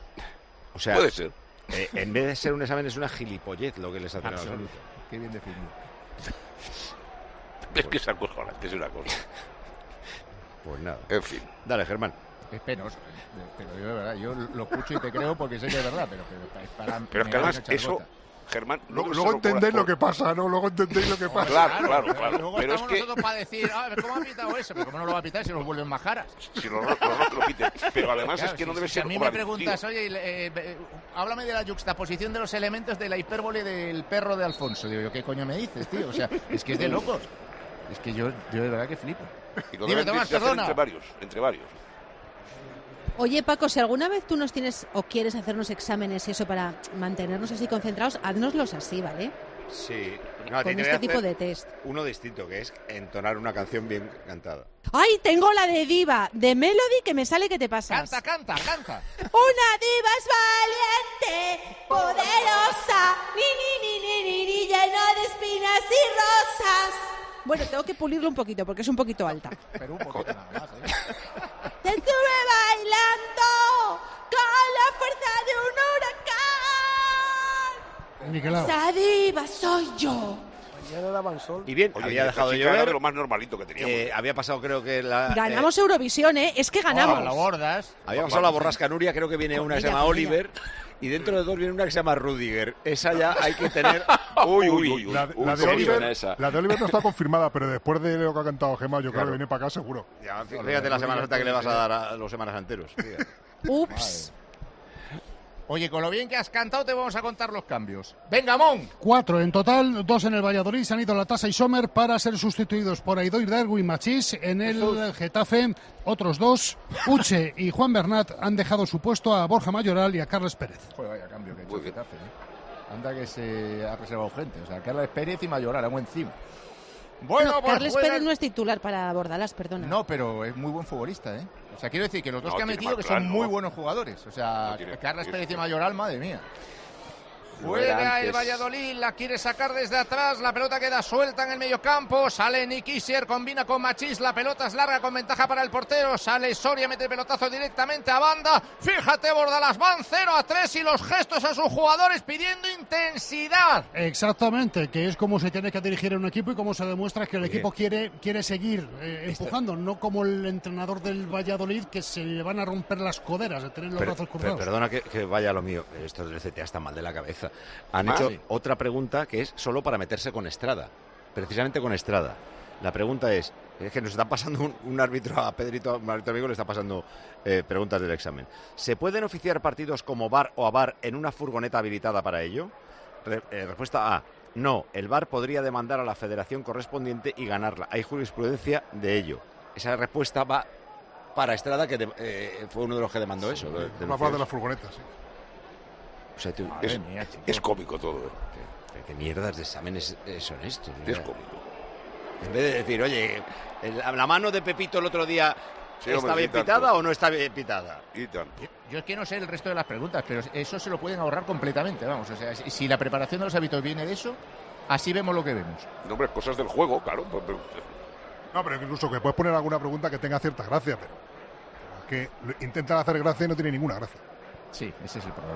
Speaker 6: O sea,
Speaker 14: puede ser.
Speaker 6: Eh, en vez de ser un examen, es una gilipollez lo que les hacen a los
Speaker 17: Absoluto.
Speaker 6: árbitros.
Speaker 17: Qué bien definido.
Speaker 14: Es que es acojonante, es una cosa.
Speaker 6: Pues nada.
Speaker 14: En fin.
Speaker 6: Dale, Germán.
Speaker 17: Es penoso, te lo digo de verdad. Yo lo escucho y te creo porque sé que es verdad, pero, pero es para...
Speaker 14: Pero es que además eso... Germán,
Speaker 21: luego,
Speaker 14: no
Speaker 21: luego entendéis
Speaker 14: por...
Speaker 21: lo que pasa, ¿no? Luego entendéis lo que pasa.
Speaker 14: Claro, claro, claro.
Speaker 17: Luego
Speaker 14: pero
Speaker 17: estamos
Speaker 14: es que...
Speaker 17: nosotros para decir, a ver, ¿cómo ha pitado eso? Pero ¿cómo no lo va a pitar si nos vuelven majaras?
Speaker 14: Si los rojos lo piten. Pero además
Speaker 17: claro,
Speaker 14: es que
Speaker 17: si,
Speaker 14: no debe
Speaker 17: si
Speaker 14: ser...
Speaker 17: a mí me preguntas, oye, eh, eh, háblame de la yuxtaposición de los elementos de la hipérbole del perro de Alfonso. Digo yo, ¿qué coño me dices, tío? O sea, es que es de locos. Es que yo, yo de verdad que flipo.
Speaker 14: Y lo
Speaker 17: Dime,
Speaker 14: deben
Speaker 17: Tomás,
Speaker 14: de hacer
Speaker 17: perdona.
Speaker 14: entre varios, entre varios.
Speaker 20: Oye, Paco, si alguna vez tú nos tienes o quieres hacernos exámenes y eso para mantenernos así concentrados, haznoslos así, ¿vale?
Speaker 6: Sí. No, a ti
Speaker 20: Con
Speaker 6: te
Speaker 20: este
Speaker 6: voy a
Speaker 20: tipo
Speaker 6: hacer
Speaker 20: de test.
Speaker 6: uno distinto, que es entonar una canción bien cantada.
Speaker 20: ¡Ay, tengo la de diva! De Melody que me sale que te pasas.
Speaker 17: Canta, canta, canta.
Speaker 20: Una diva es valiente, poderosa, ni, ni, ni, ni, ni, ni, llena de espinas y rosas. Bueno, tengo que pulirlo un poquito porque es un poquito alta.
Speaker 17: Pero un poquito nada más, ¿eh?
Speaker 20: Te estuve bailando con la fuerza de un huracán.
Speaker 16: Niquelao.
Speaker 20: Esa diva soy yo.
Speaker 21: Mañana daban sol.
Speaker 6: Y bien,
Speaker 14: Oye,
Speaker 6: había
Speaker 14: esta
Speaker 6: dejado de
Speaker 14: chica era
Speaker 6: llover.
Speaker 14: de lo más normalito que teníamos.
Speaker 6: Eh, había pasado, creo que la...
Speaker 20: Ganamos
Speaker 6: eh,
Speaker 20: Eurovisión, ¿eh? Es que ganamos.
Speaker 17: Oh, la bordas.
Speaker 6: había pasado la borrasca Nuria, creo que viene una que se llama
Speaker 20: ella, con
Speaker 6: Oliver. y dentro de dos viene una que se llama Rudiger. Esa ya hay que tener... Uy, uy, uy.
Speaker 21: La,
Speaker 6: uy,
Speaker 21: la, de
Speaker 6: uy,
Speaker 21: Oliver,
Speaker 6: esa.
Speaker 21: la de Oliver no está confirmada, pero después de lo que ha cantado Gemma, yo claro. creo que viene para acá seguro.
Speaker 6: Ya, fíjate la Semana Santa que le vas a dar a los semanas enteros.
Speaker 17: Ups. Oye, con lo bien que has cantado te vamos a contar los cambios. ¡Venga, Mon!
Speaker 16: Cuatro en total, dos en el Valladolid, se han ido Latasa y Sommer para ser sustituidos por Aidoir Darwin Machís. En el Getafe, otros dos, Uche y Juan Bernat, han dejado su puesto a Borja Mayoral y a Carles Pérez.
Speaker 17: Joder, vaya cambio que ha hecho el Getafe, ¿eh? Anda que se ha reservado gente, o sea, Carles Pérez y Mayoral, algo encima. Bueno,
Speaker 20: no,
Speaker 17: pues
Speaker 20: Carles
Speaker 17: juegan...
Speaker 20: Pérez no es titular para Bordalas, perdona.
Speaker 17: No, pero es muy buen futbolista, ¿eh? O sea, quiero decir que los dos
Speaker 18: no,
Speaker 17: que ha metido que son
Speaker 18: plan,
Speaker 17: muy
Speaker 18: no.
Speaker 17: buenos jugadores. O sea,
Speaker 18: no tiene,
Speaker 17: Carles
Speaker 18: tiene,
Speaker 17: Pérez y
Speaker 18: tiene.
Speaker 17: Mayoral, madre mía.
Speaker 9: Juega el Valladolid, la quiere sacar desde atrás, la pelota queda suelta en el mediocampo, sale Nikisier, combina con Machís, la pelota es larga con ventaja para el portero, sale Soria, mete el pelotazo directamente a banda, fíjate Bordalas, van cero a tres y los gestos a sus jugadores pidiendo intensidad.
Speaker 16: Exactamente, que es como se tiene que dirigir a un equipo y cómo se demuestra que el Oye. equipo quiere, quiere seguir eh, empujando, no como el entrenador del Valladolid que se le van a romper las coderas de tener los
Speaker 6: pero,
Speaker 16: brazos cruzados.
Speaker 6: Pero perdona que, que vaya a lo mío, estos del C T A están mal de la cabeza. Han
Speaker 18: ah,
Speaker 6: hecho
Speaker 18: sí.
Speaker 6: otra pregunta que es solo para meterse con Estrada, precisamente con Estrada. La pregunta es, es que nos está pasando un, un árbitro a Pedrito, un árbitro amigo le está pasando eh, preguntas del examen. ¿Se pueden oficiar partidos como V A R o A V A R en una furgoneta habilitada para ello? Re, eh, respuesta A, no, el V A R podría demandar a la federación correspondiente y ganarla. Hay jurisprudencia de ello. Esa respuesta va para Estrada, que de, eh, fue uno de los que demandó sí, eso.
Speaker 21: De, de más de las furgonetas, sí.
Speaker 6: O sea, tú,
Speaker 18: es, mía, es cómico todo. ¿eh?
Speaker 6: ¿Qué, qué mierdas de exámenes son estos? ¿No?
Speaker 18: Es cómico.
Speaker 6: En vez de decir, oye, el, la mano de Pepito el otro día, sí, ¿está
Speaker 18: hombre,
Speaker 6: bien pitada o no está bien pitada?
Speaker 18: Y tanto.
Speaker 17: Yo, yo es que no sé el resto de las preguntas, pero eso se lo pueden ahorrar completamente, vamos. O sea, si, si la preparación de los hábitos viene de eso, así vemos lo que vemos.
Speaker 18: No, hombre, cosas del juego, claro. Pero...
Speaker 21: No, pero incluso que puedes poner alguna pregunta que tenga cierta gracia, pero que intentan hacer gracia y no tiene ninguna gracia.
Speaker 17: Sí, ese es el problema.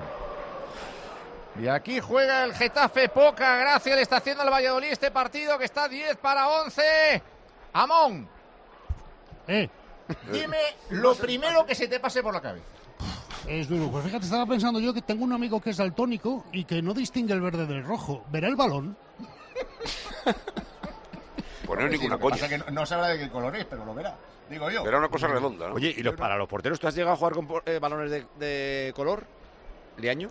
Speaker 9: Y aquí juega el Getafe, poca gracia le está haciendo al Valladolid este partido que está diez para once. Amón,
Speaker 16: eh.
Speaker 17: dime lo primero que se te pase por la cabeza.
Speaker 16: Es duro. Pues fíjate, estaba pensando yo que tengo un amigo que es daltónico y que no distingue el verde del rojo. ¿Verá el balón?
Speaker 18: Pues no es ninguna
Speaker 17: sí,
Speaker 18: coña.
Speaker 17: Pasa que no, no sabrá de qué color es, pero lo verá. Digo yo.
Speaker 18: Verá una cosa redonda, ¿no?
Speaker 6: Oye, ¿y los, para los porteros tú has llegado a jugar con eh, balones de, de color? ¿Liaño?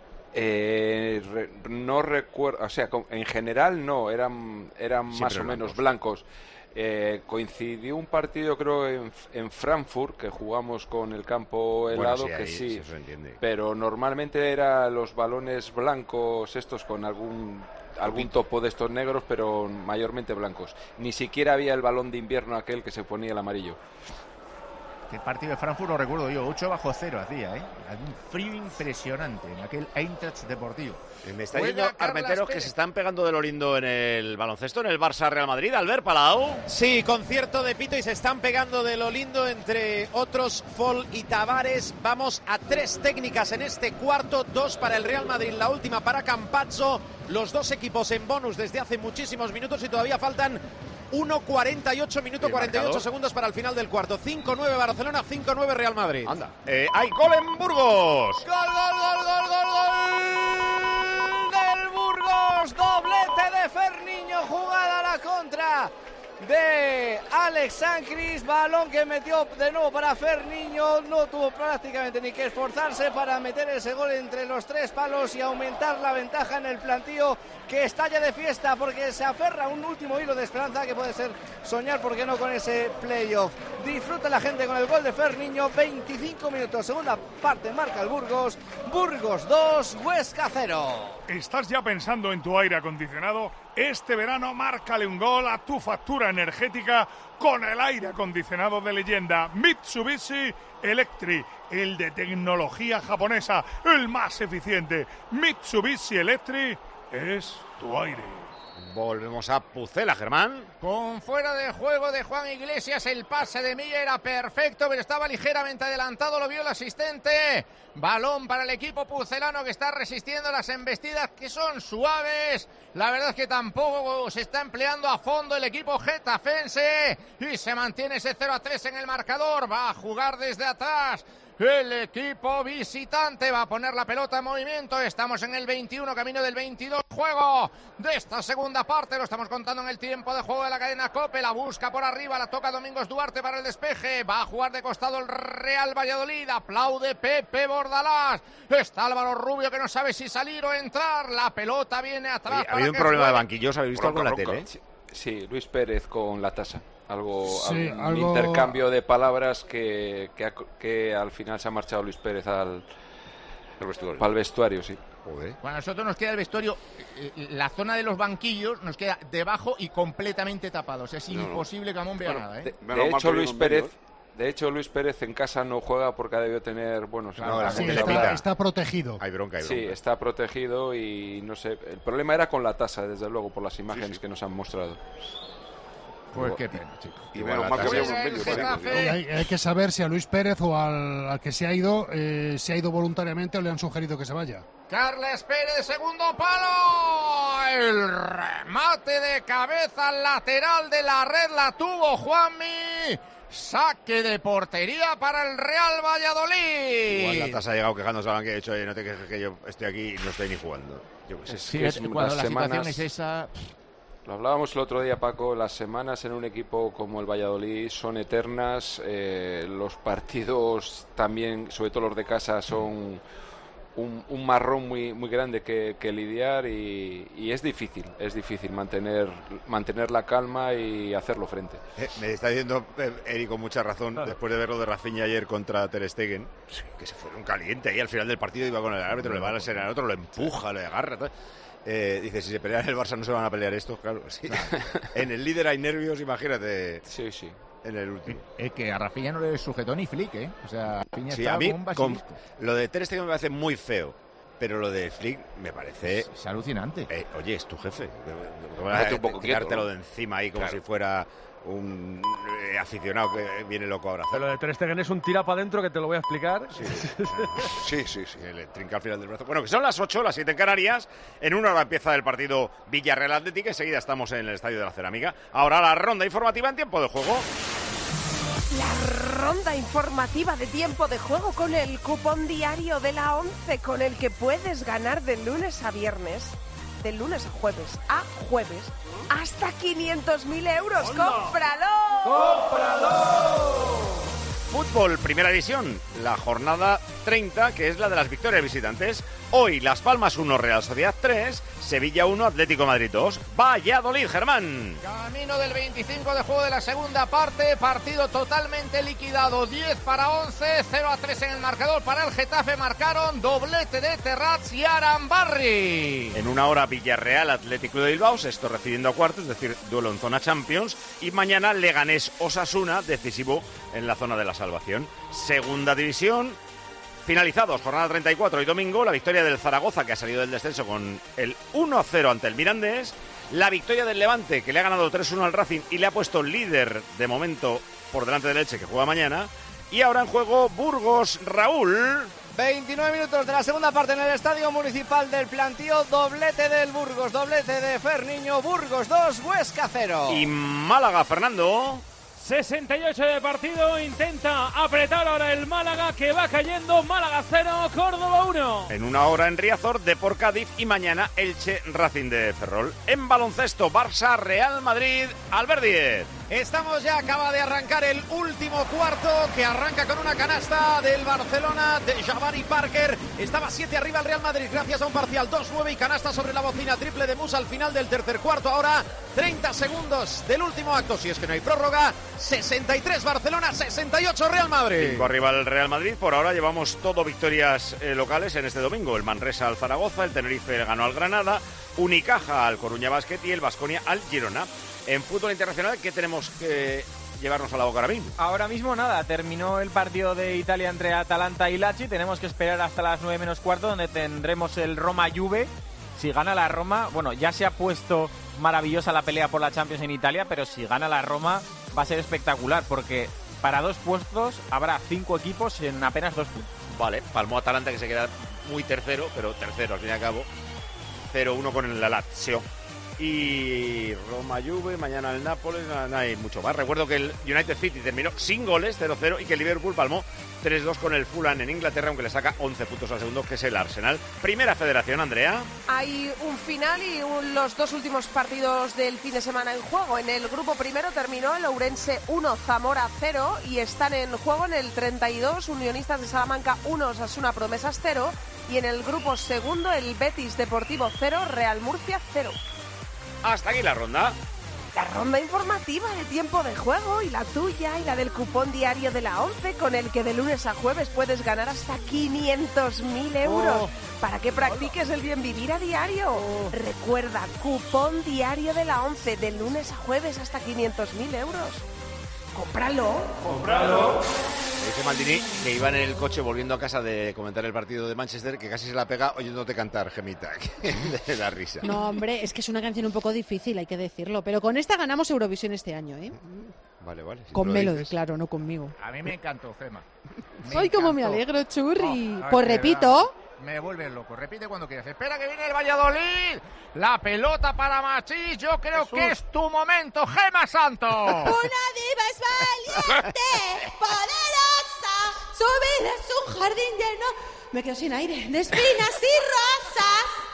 Speaker 18: Eh, re, no recuerdo, o sea, en general no, eran, eran más o menos blancos. Eh, coincidió un partido, creo, en, en Frankfurt, que jugamos con el campo helado,
Speaker 6: bueno, sí,
Speaker 18: que
Speaker 6: ahí,
Speaker 18: sí,
Speaker 6: eso se entiende.
Speaker 18: Pero normalmente eran los balones blancos estos con algún algún topo de estos negros, pero mayormente blancos. Ni siquiera había el balón de invierno aquel que se ponía el amarillo.
Speaker 17: El partido de Frankfurt lo recuerdo yo, ocho bajo cero hacía, ¿eh? Había un frío impresionante en aquel Eintracht deportivo.
Speaker 6: Me está diciendo Armenteros que se están pegando de lo lindo en el baloncesto, en el Barça Real Madrid. Albert Palau.
Speaker 9: Sí, concierto de pito y se están pegando de lo lindo entre otros Fall y Tavares. Vamos a tres técnicas en este cuarto, dos para el Real Madrid, la última para Campazzo. Los dos equipos en bonus desde hace muchísimos minutos y todavía faltan uno cuarenta y ocho minutos, cuarenta y ocho segundos para el final del cuarto. cinco nueve Barcelona, cinco nueve Real Madrid.
Speaker 6: Anda. Eh, ¡hay gol en Burgos!
Speaker 9: ¡Gol, gol, gol, gol, gol, gol! ¡Del Burgos! ¡Doblete de Ferniño! ¡Jugada a la contra de Alex Sancris! Balón que metió de nuevo para Ferniño. No tuvo prácticamente ni que esforzarse para meter ese gol entre los tres palos y aumentar la ventaja en el plantío, que estalla de fiesta porque se aferra a un último hilo de esperanza que puede ser soñar, ¿por qué no?, con ese playoff. Disfruta la gente con el gol de Ferniño. Veinticinco minutos, segunda parte, marca el Burgos. Burgos dos, Huesca cero.
Speaker 7: ¿Estás ya pensando en tu aire acondicionado? Este verano márcale un gol a tu factura energética con el aire acondicionado de leyenda Mitsubishi Electric, el de tecnología japonesa, el más eficiente. Mitsubishi Electric es tu aire.
Speaker 6: Volvemos a Pucela, Germán.
Speaker 9: Con fuera de juego de Juan Iglesias, el pase de Milla era perfecto, pero estaba ligeramente adelantado, lo vio el asistente. Balón para el equipo pucelano que está resistiendo las embestidas que son suaves. La verdad es que tampoco se está empleando a fondo el equipo getafense y se mantiene ese cero a tres en el marcador. Va a jugar desde atrás
Speaker 17: el equipo visitante. Va a poner la pelota en movimiento. Estamos en el veintiuno, camino del veintidós. Juego de esta segunda parte. Lo estamos contando en el tiempo de juego de la cadena COPE. La busca por arriba, la toca Domingos Duarte para el despeje. Va a jugar de costado el Real Valladolid. Aplaude Pepe Bordalás. Está Álvaro Rubio que no sabe si salir o entrar. La pelota viene atrás.
Speaker 6: Oye, ha habido un problema de banquillos. ¿Habéis visto algo en la tele?
Speaker 18: Sí, sí, Luis Pérez con la tasa. Algo,
Speaker 16: sí,
Speaker 18: un
Speaker 16: algo...
Speaker 18: intercambio de palabras que, que, que al final se ha marchado Luis Pérez al,
Speaker 6: al vestuario.
Speaker 18: Al vestuario, sí.
Speaker 17: Joder. Bueno, a nosotros nos queda el vestuario, la zona de los banquillos nos queda debajo y completamente tapados. Es no, imposible no. que Amón vea
Speaker 18: bueno,
Speaker 17: nada. ¿eh?
Speaker 18: De, de hecho, Luis Pérez... De hecho, Luis Pérez en casa no juega porque ha debido tener, bueno,
Speaker 16: claro, sí, está, está protegido.
Speaker 6: Hay bronca, hay
Speaker 18: bronca. Sí, está protegido y no sé. El problema era con la tasa, desde luego, por las imágenes sí, sí. que nos han mostrado.
Speaker 17: Pues qué pena, chicos.
Speaker 18: Y bueno, más que
Speaker 16: hay, hay que saber si a Luis Pérez o al, al que se ha ido, eh, se ha ido voluntariamente o le han sugerido que se vaya.
Speaker 17: Carles Pérez, segundo palo. El remate de cabeza lateral de la red la tuvo Juanmi. Saque de portería para el Real Valladolid.
Speaker 6: Igual la tasa ha llegado quejándose al banquillo, he dicho, oye, no te quejes que yo estoy aquí y no estoy ni jugando. Yo, pues,
Speaker 17: es sí, que es, cuando la semanas... situación es esa...
Speaker 18: Lo hablábamos el otro día, Paco, las semanas en un equipo como el Valladolid son eternas, eh, los partidos también, sobre todo los de casa, son un, un marrón muy muy grande que, que lidiar y, y es difícil, es difícil mantener mantener la calma y hacerlo frente.
Speaker 6: Eh, me está diciendo eh, Eric con mucha razón, claro. Después de ver lo de Rafinha ayer contra Ter Stegen, sí, que se fue un caliente ahí al final del partido, iba con el árbitro, le va a ser al otro, lo empuja, le agarra, tal. Eh, dice, si se pelean el Barça no se van a pelear estos, claro, sí. Claro. En el líder hay nervios, imagínate.
Speaker 18: Sí, sí.
Speaker 6: En el último.
Speaker 17: Es que a Rafinha no le sujetó ni Flick, ¿eh? O sea, Rafinha
Speaker 6: sí,
Speaker 17: está
Speaker 6: a mí,
Speaker 17: como un basilisco.
Speaker 6: Con, lo de Ter Stegen me parece muy feo, pero lo de Flick me parece...
Speaker 17: Es, es alucinante.
Speaker 6: Eh, oye, es tu jefe.
Speaker 18: Déjate un poco
Speaker 6: tirártelo
Speaker 18: quieto, ¿no?
Speaker 6: de encima ahí como
Speaker 18: claro.
Speaker 6: si fuera un eh, aficionado que viene loco a abrazar.
Speaker 5: Pero lo de Ter Stegen es un tira para adentro que te lo voy a explicar.
Speaker 6: Sí, sí, sí, sí. Le trinca al final del brazo. Bueno, que son las ocho, las siete en Canarias. En una hora empieza el partido Villarreal Atlético. Enseguida estamos en el Estadio de la Cerámica. Ahora la ronda informativa en tiempo de juego.
Speaker 12: La ronda informativa de tiempo de juego con el cupón diario de la once, con el que puedes ganar de lunes a viernes, de lunes a jueves, a jueves, hasta quinientos mil euros. ¡Cómpralo!
Speaker 6: ¡Cómpralo! Fútbol, primera división, la jornada treinta, que es la de las victorias visitantes. Hoy, Las Palmas uno, Real Sociedad tres, Sevilla uno, Atlético Madrid dos, Valladolid, Germán.
Speaker 17: Camino del veinticinco de juego de la segunda parte, partido totalmente liquidado, diez para once, cero a tres en el marcador para el Getafe, marcaron doblete de Terrats y Arambarri.
Speaker 6: En una hora, Villarreal, Atlético de Bilbao, sexto recibiendo a cuartos, es decir, duelo en zona Champions, y mañana Leganés Osasuna, decisivo en la zona de la salvación. Segunda división, finalizados, jornada treinta y cuatro y domingo, la victoria del Zaragoza, que ha salido del descenso con el uno a cero ante el Mirandés, la victoria del Levante, que le ha ganado tres uno al Racing y le ha puesto líder de momento por delante del Elche, que juega mañana, y ahora en juego Burgos, Raúl.
Speaker 8: veintinueve minutos de la segunda parte en el Estadio Municipal del Plantío, doblete del Burgos, doblete de Ferniño, Burgos dos, Huesca cero.
Speaker 6: Y Málaga, Fernando.
Speaker 15: sesenta y ocho de partido, intenta apretar ahora el Málaga, que va cayendo. Málaga cero, Córdoba uno.
Speaker 6: En una hora en Riazor, Depor Cádiz y mañana Elche Racing de Ferrol. En baloncesto, Barça Real Madrid, Albert Díez.
Speaker 9: Estamos ya, acaba de arrancar el último cuarto, que arranca con una canasta del Barcelona de Jabari Parker. Estaba siete arriba el Real Madrid gracias a un parcial dos nueve y canasta sobre la bocina, triple de Musa al final del tercer cuarto. Ahora treinta segundos del último acto, si es que no hay prórroga. sesenta y tres Barcelona, sesenta y ocho Real Madrid.
Speaker 6: Cinco arriba el Real Madrid. Por ahora llevamos todo victorias eh, locales en este domingo. El Manresa al Zaragoza, el Tenerife ganó al Granada, Unicaja al Coruña Basket y el Baskonia al Girona. En fútbol internacional, ¿qué tenemos que llevarnos a la boca ahora mismo?
Speaker 10: Ahora mismo nada, terminó el partido de Italia entre Atalanta y Lazio. Tenemos que esperar hasta las nueve menos cuarto, donde tendremos el Roma-Juve. Si gana la Roma, bueno, ya se ha puesto maravillosa la pelea por la Champions en Italia, pero si gana la Roma va a ser espectacular, porque para dos puestos habrá cinco equipos en apenas dos puntos.
Speaker 6: Vale, palmó Atalanta, que se queda muy tercero, pero tercero al fin y al cabo. cero uno con el Lazio. Y Roma-Juve, mañana el Nápoles, no, no hay mucho más. Recuerdo que el United City terminó sin goles, cero cero, y que el Liverpool palmó tres dos con el Fulham en Inglaterra, aunque le saca once puntos al segundo, que es el Arsenal. Primera Federación, Andrea.
Speaker 12: Hay un final y un, los dos últimos partidos del fin de semana en juego. En el grupo primero terminó el Ourense uno, Zamora cero, y están en juego en el treinta y dos Unionistas de Salamanca uno, Osasuna Promesas cero, y en el grupo segundo el Betis Deportivo cero, Real Murcia cero.
Speaker 6: Hasta aquí la ronda.
Speaker 12: La ronda informativa de tiempo de juego y la tuya y la del cupón diario de la ONCE, con el que de lunes a jueves puedes ganar hasta quinientos mil euros oh. para que practiques el bien vivir a diario. Oh. Recuerda, cupón diario de la ONCE, de lunes a jueves hasta quinientos mil euros. ¡Cómpralo!
Speaker 6: ¡Cómpralo! Dice Maldini que iba en el coche volviendo a casa de comentar el partido de Manchester, que casi se la pega oyéndote cantar, Gemita, de la risa.
Speaker 20: No, hombre, es que es una canción un poco difícil, hay que decirlo. Pero con esta ganamos Eurovisión este año, ¿eh?
Speaker 6: Vale, vale. Si
Speaker 20: con Melody, claro, no conmigo.
Speaker 17: A mí me encantó, Gema.
Speaker 20: Me ¡Ay, cómo me alegro, Churri!
Speaker 17: Oh,
Speaker 20: pues repito...
Speaker 17: Me vuelves loco. Repite cuando quieras. Espera que viene el Valladolid. La pelota para Machís. Yo creo Jesús. que es tu momento, Gema Santos.
Speaker 20: Una diva es valiente, poderosa. Su vida es un jardín lleno. Me quedo sin aire. De espinas y rosas.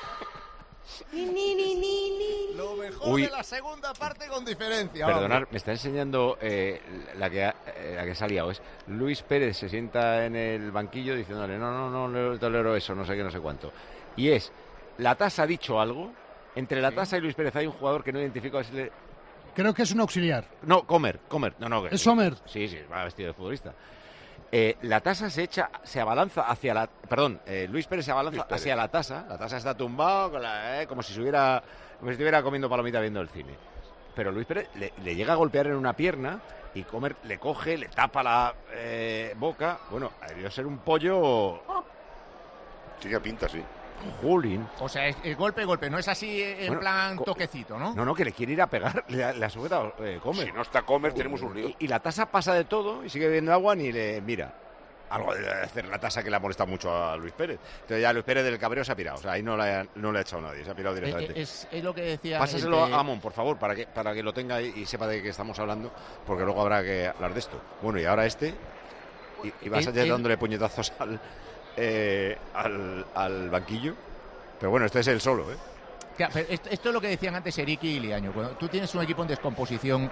Speaker 20: Ni, ni, ni, ni, ni.
Speaker 17: Lo mejor
Speaker 6: Uy.
Speaker 17: de la segunda parte con diferencia.
Speaker 6: Perdonad, me está enseñando eh, la que ha, eh, la que se ha liado. Es Luis Pérez se sienta en el banquillo diciéndole no, no, no, no tolero eso, no sé qué, no sé cuánto. Y es, la Tasa ha dicho algo. Entre la Tasa y Luis Pérez hay un jugador que no identifico. Si le...
Speaker 16: Creo que es un auxiliar.
Speaker 6: No, Comer, Comer. No, no.
Speaker 16: ¿Es Sommer?
Speaker 6: Sí, sí, va vestido de futbolista. Eh, la Tasa se echa, se abalanza hacia la... Perdón, eh, Luis Pérez se abalanza Pérez. hacia la Tasa. La Tasa está tumbado, con la, eh, como si se hubiera, como si estuviera comiendo palomita viendo el cine. Pero Luis Pérez le, le llega a golpear en una pierna y Comer le coge, le tapa la eh, boca. Bueno, debió ser un pollo...
Speaker 14: Tiene pinta, sí.
Speaker 6: Jolín.
Speaker 17: O sea, es, es golpe, golpe, no es así en bueno, plan co- toquecito, ¿no?
Speaker 6: No, no, que le quiere ir a pegar, le, le ha sujetado eh, Comer.
Speaker 14: Si no está Comer, tenemos un lío.
Speaker 6: Y, y la Tasa pasa de todo y sigue bebiendo agua ni le mira. Algo de hacer la Tasa que le ha molestado mucho a Luis Pérez. Entonces ya Luis Pérez del cabreo se ha pirado. O sea, ahí no le ha, no le ha echado nadie, se ha pirado directamente.
Speaker 17: Es, es, es lo que decía...
Speaker 6: Pásaselo
Speaker 17: de...
Speaker 6: a Amon, por favor, para que, para que lo tenga y, y sepa de qué estamos hablando, porque luego habrá que hablar de esto. Bueno, y ahora este, y, y vas allá dándole puñetazos al, eh, al, al banquillo. Pero bueno, este es el solo, ¿eh?
Speaker 17: Esto, esto es lo que decían antes Eriki y Liaño. Cuando tú tienes un equipo en descomposición,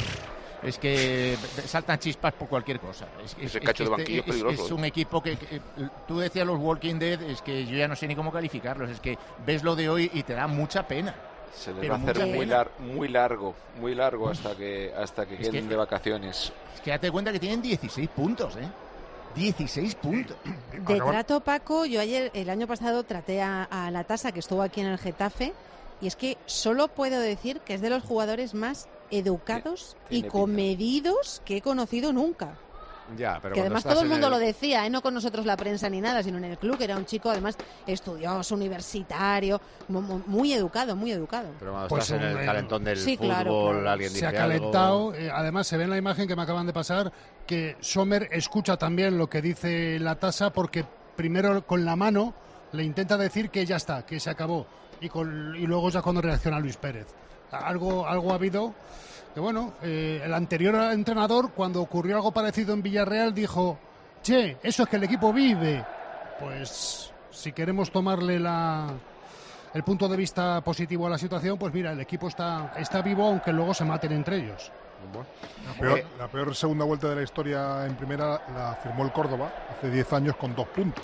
Speaker 17: es que saltan chispas por cualquier cosa. Es,
Speaker 14: Ese es, cacho es de banquillo
Speaker 17: este,
Speaker 14: es peligroso.
Speaker 17: Es, es un equipo que, que... Tú decías los Walking Dead, es que yo ya no sé ni cómo calificarlos. Es que ves lo de hoy y te da mucha pena.
Speaker 18: Se les va a hacer muy, lar- muy largo, muy largo hasta que hasta que
Speaker 17: es
Speaker 18: queden
Speaker 17: que,
Speaker 18: de vacaciones.
Speaker 17: Es que date cuenta que tienen dieciséis puntos, ¿eh? dieciséis puntos.
Speaker 20: De trato, Paco, yo ayer, el año pasado, traté a, a la Tasa, que estuvo aquí en el Getafe, y es que solo puedo decir que es de los jugadores más educados y comedidos que he conocido nunca.
Speaker 6: Ya, pero
Speaker 20: que además todo el mundo
Speaker 6: el...
Speaker 20: lo decía, ¿eh? No con nosotros la prensa ni nada, sino en el club, que era un chico además estudioso, universitario, muy, muy educado, muy educado.
Speaker 6: Pero cuando
Speaker 16: pues
Speaker 6: estás en el calentón del
Speaker 20: sí,
Speaker 6: fútbol,
Speaker 20: claro, claro.
Speaker 6: alguien dice
Speaker 16: se ha calentado, eh, además se ve en la imagen que me acaban de pasar que Sommer escucha también lo que dice la Tasa, porque primero con la mano le intenta decir que ya está, que se acabó, y, con, y luego ya cuando reacciona Luis Pérez. Algo, algo ha habido... Que bueno, eh, el anterior entrenador, cuando ocurrió algo parecido en Villarreal, dijo, che, eso es que el equipo vive. Pues si queremos tomarle la, el punto de vista positivo a la situación, pues mira, el equipo está, está vivo, aunque luego se maten entre ellos.
Speaker 21: Bueno, la, peor, la peor segunda vuelta de la historia en primera la firmó el Córdoba hace diez años con dos puntos.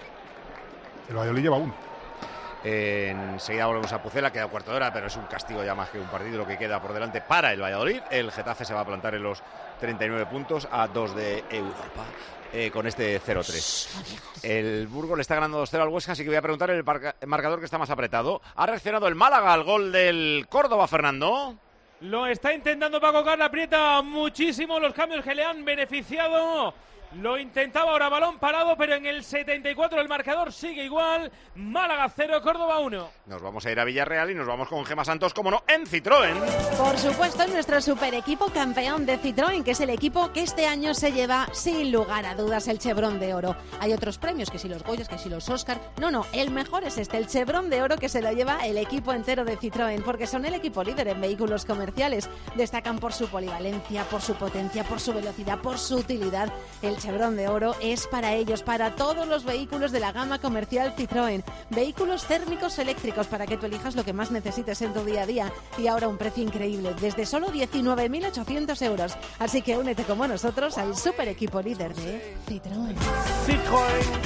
Speaker 21: El Valladolid lleva uno.
Speaker 6: Eh, enseguida volvemos a Pucela, queda cuarto de hora, pero es un castigo ya más que un partido lo que queda por delante para el Valladolid. El Getafe se va a plantar en los treinta y nueve puntos a dos de Europa eh, con este cero tres. El Burgos le está ganando dos cero al Huesca, así que voy a preguntar el, marca, el marcador que está más apretado. ¿Ha reaccionado el Málaga al gol del Córdoba, Fernando?
Speaker 15: Lo está intentando Paco Carla, aprieta muchísimo los cambios que le han beneficiado Lo intentaba ahora, balón parado, pero en el setenta y cuatro el marcador sigue igual. Málaga cero, Córdoba uno.
Speaker 6: Nos vamos a ir a Villarreal y nos vamos con Gemma Santos, como no, en Citroën.
Speaker 20: Por supuesto, nuestro super equipo campeón de Citroën, que es el equipo que este año se lleva, sin lugar a dudas, el Chevrón de Oro. Hay otros premios, que si los Goyas, que si los Oscar. No, no, el mejor es este, el Chevrón de Oro, que se lo lleva el equipo entero de Citroën, porque son el equipo líder en vehículos comerciales. Destacan por su polivalencia, por su potencia, por su velocidad, por su utilidad. El Chevrón de Oro es para ellos, para todos los vehículos de la gama comercial Citroën. Vehículos térmicos eléctricos para que tú elijas lo que más necesites en tu día a día. Y ahora un precio increíble, desde solo diecinueve mil ochocientos euros. Así que únete como nosotros al super equipo líder de Citroën.
Speaker 6: Citroën.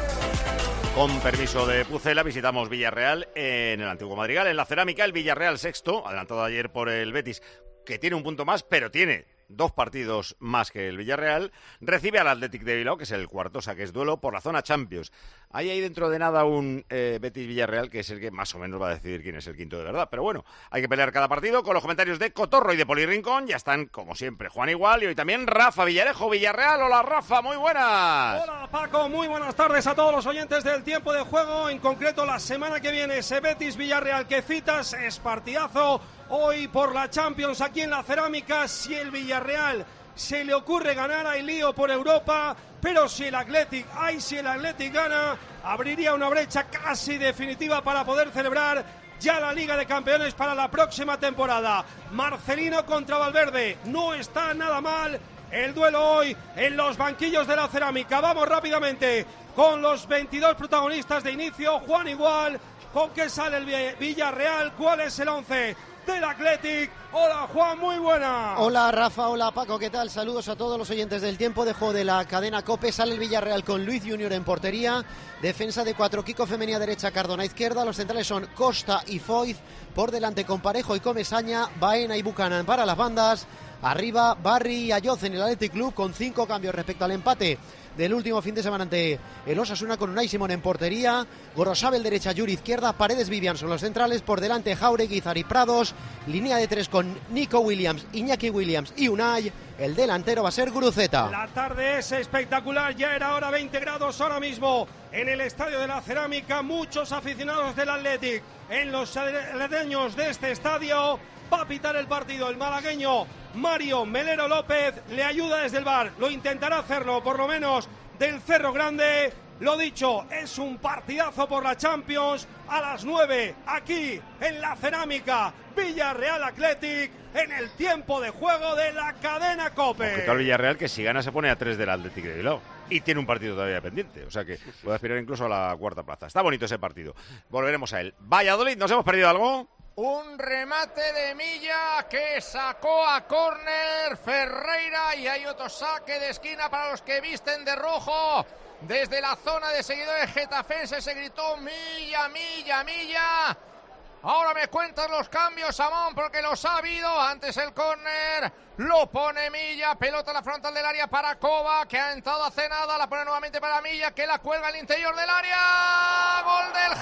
Speaker 6: Con permiso de Pucela, visitamos Villarreal en el Antiguo Madrigal. En la cerámica, el Villarreal sexto, adelantado ayer por el Betis, que tiene un punto más, pero tiene dos partidos más que el Villarreal, recibe al Athletic de Bilbao, que es el cuarto, o sea que es duelo por la zona Champions. Hay ahí dentro de nada un eh, Betis-Villarreal, que es el que más o menos va a decidir quién es el quinto de verdad. Pero bueno, hay que pelear cada partido. Con los comentarios de Cotorro y de Poli Rincón, ya están, como siempre, Juan Igual y hoy también Rafa Villarejo, Villarreal. Hola, Rafa, muy buenas.
Speaker 1: Hola, Paco, muy buenas tardes a todos los oyentes del Tiempo de Juego. En concreto, la semana que viene, ese Betis-Villarreal que citas, es partidazo. Hoy por la Champions aquí en la cerámica. Si el Villarreal se le ocurre ganar, hay lío por Europa, pero si el Athletic, ay, si el Athletic gana, abriría una brecha casi definitiva para poder celebrar ya la Liga de Campeones para la próxima temporada. Marcelino contra Valverde, no está nada mal el duelo hoy en los banquillos de la cerámica. Vamos rápidamente con los veintidós protagonistas de inicio. Juan Igual, ¿con qué sale el Villarreal? ¿Cuál es el once del Athletic? Hola Juan, muy buena.
Speaker 22: Hola Rafa, hola Paco, ¿qué tal? Saludos a todos los oyentes del Tiempo de Juego de la cadena COPE. Sale el Villarreal con Luis Junior en portería, defensa de cuatro, Kiko Femenía derecha, Cardona izquierda, los centrales son Costa y Foyth, por delante con Parejo y Comesaña, Baena y Buchanan para las bandas, arriba Barry y Ayoz en el Athletic Club, con cinco cambios respecto al empate del último fin de semana ante el Osasuna, con Unai Simón en portería, Gorosabel derecha, Yuri izquierda, Paredes, Vivian son los centrales, por delante Jauregui, Izar y Prados, línea de tres con Nico Williams, Iñaki Williams y Unai, el delantero va a ser Guruceta.
Speaker 1: La tarde es espectacular, ya era hora, veinte grados ahora mismo en el Estadio de la Cerámica, muchos aficionados del Athletic en los aledaños de este estadio. Va a pitar el partido el malagueño Mario Melero López, le ayuda desde el V A R, lo intentará hacerlo por lo menos del Cerro Grande. Lo dicho, es un partidazo por la Champions a las nueve aquí en la Cerámica. Villarreal Athletic en el Tiempo de Juego de la cadena COPE.
Speaker 6: Ojito al Villarreal, que si gana se pone a tres del Athletic de Bilbao y tiene un partido todavía pendiente, o sea que puede aspirar incluso a la cuarta plaza. Está bonito ese partido, volveremos a él. Valladolid, ¿nos hemos perdido algo?
Speaker 17: Un remate de Milla que sacó a córner Ferreira y hay otro saque de esquina para los que visten de rojo. Desde la zona de seguidores getafenses se gritó Milla, Milla, Milla. Ahora me cuentas los cambios, Amón, porque los ha habido. Antes el córner lo pone Milla, pelota a la frontal del área para Cova, que ha entrado hace nada, la pone nuevamente para Milla, que la cuelga al interior del área. Gol del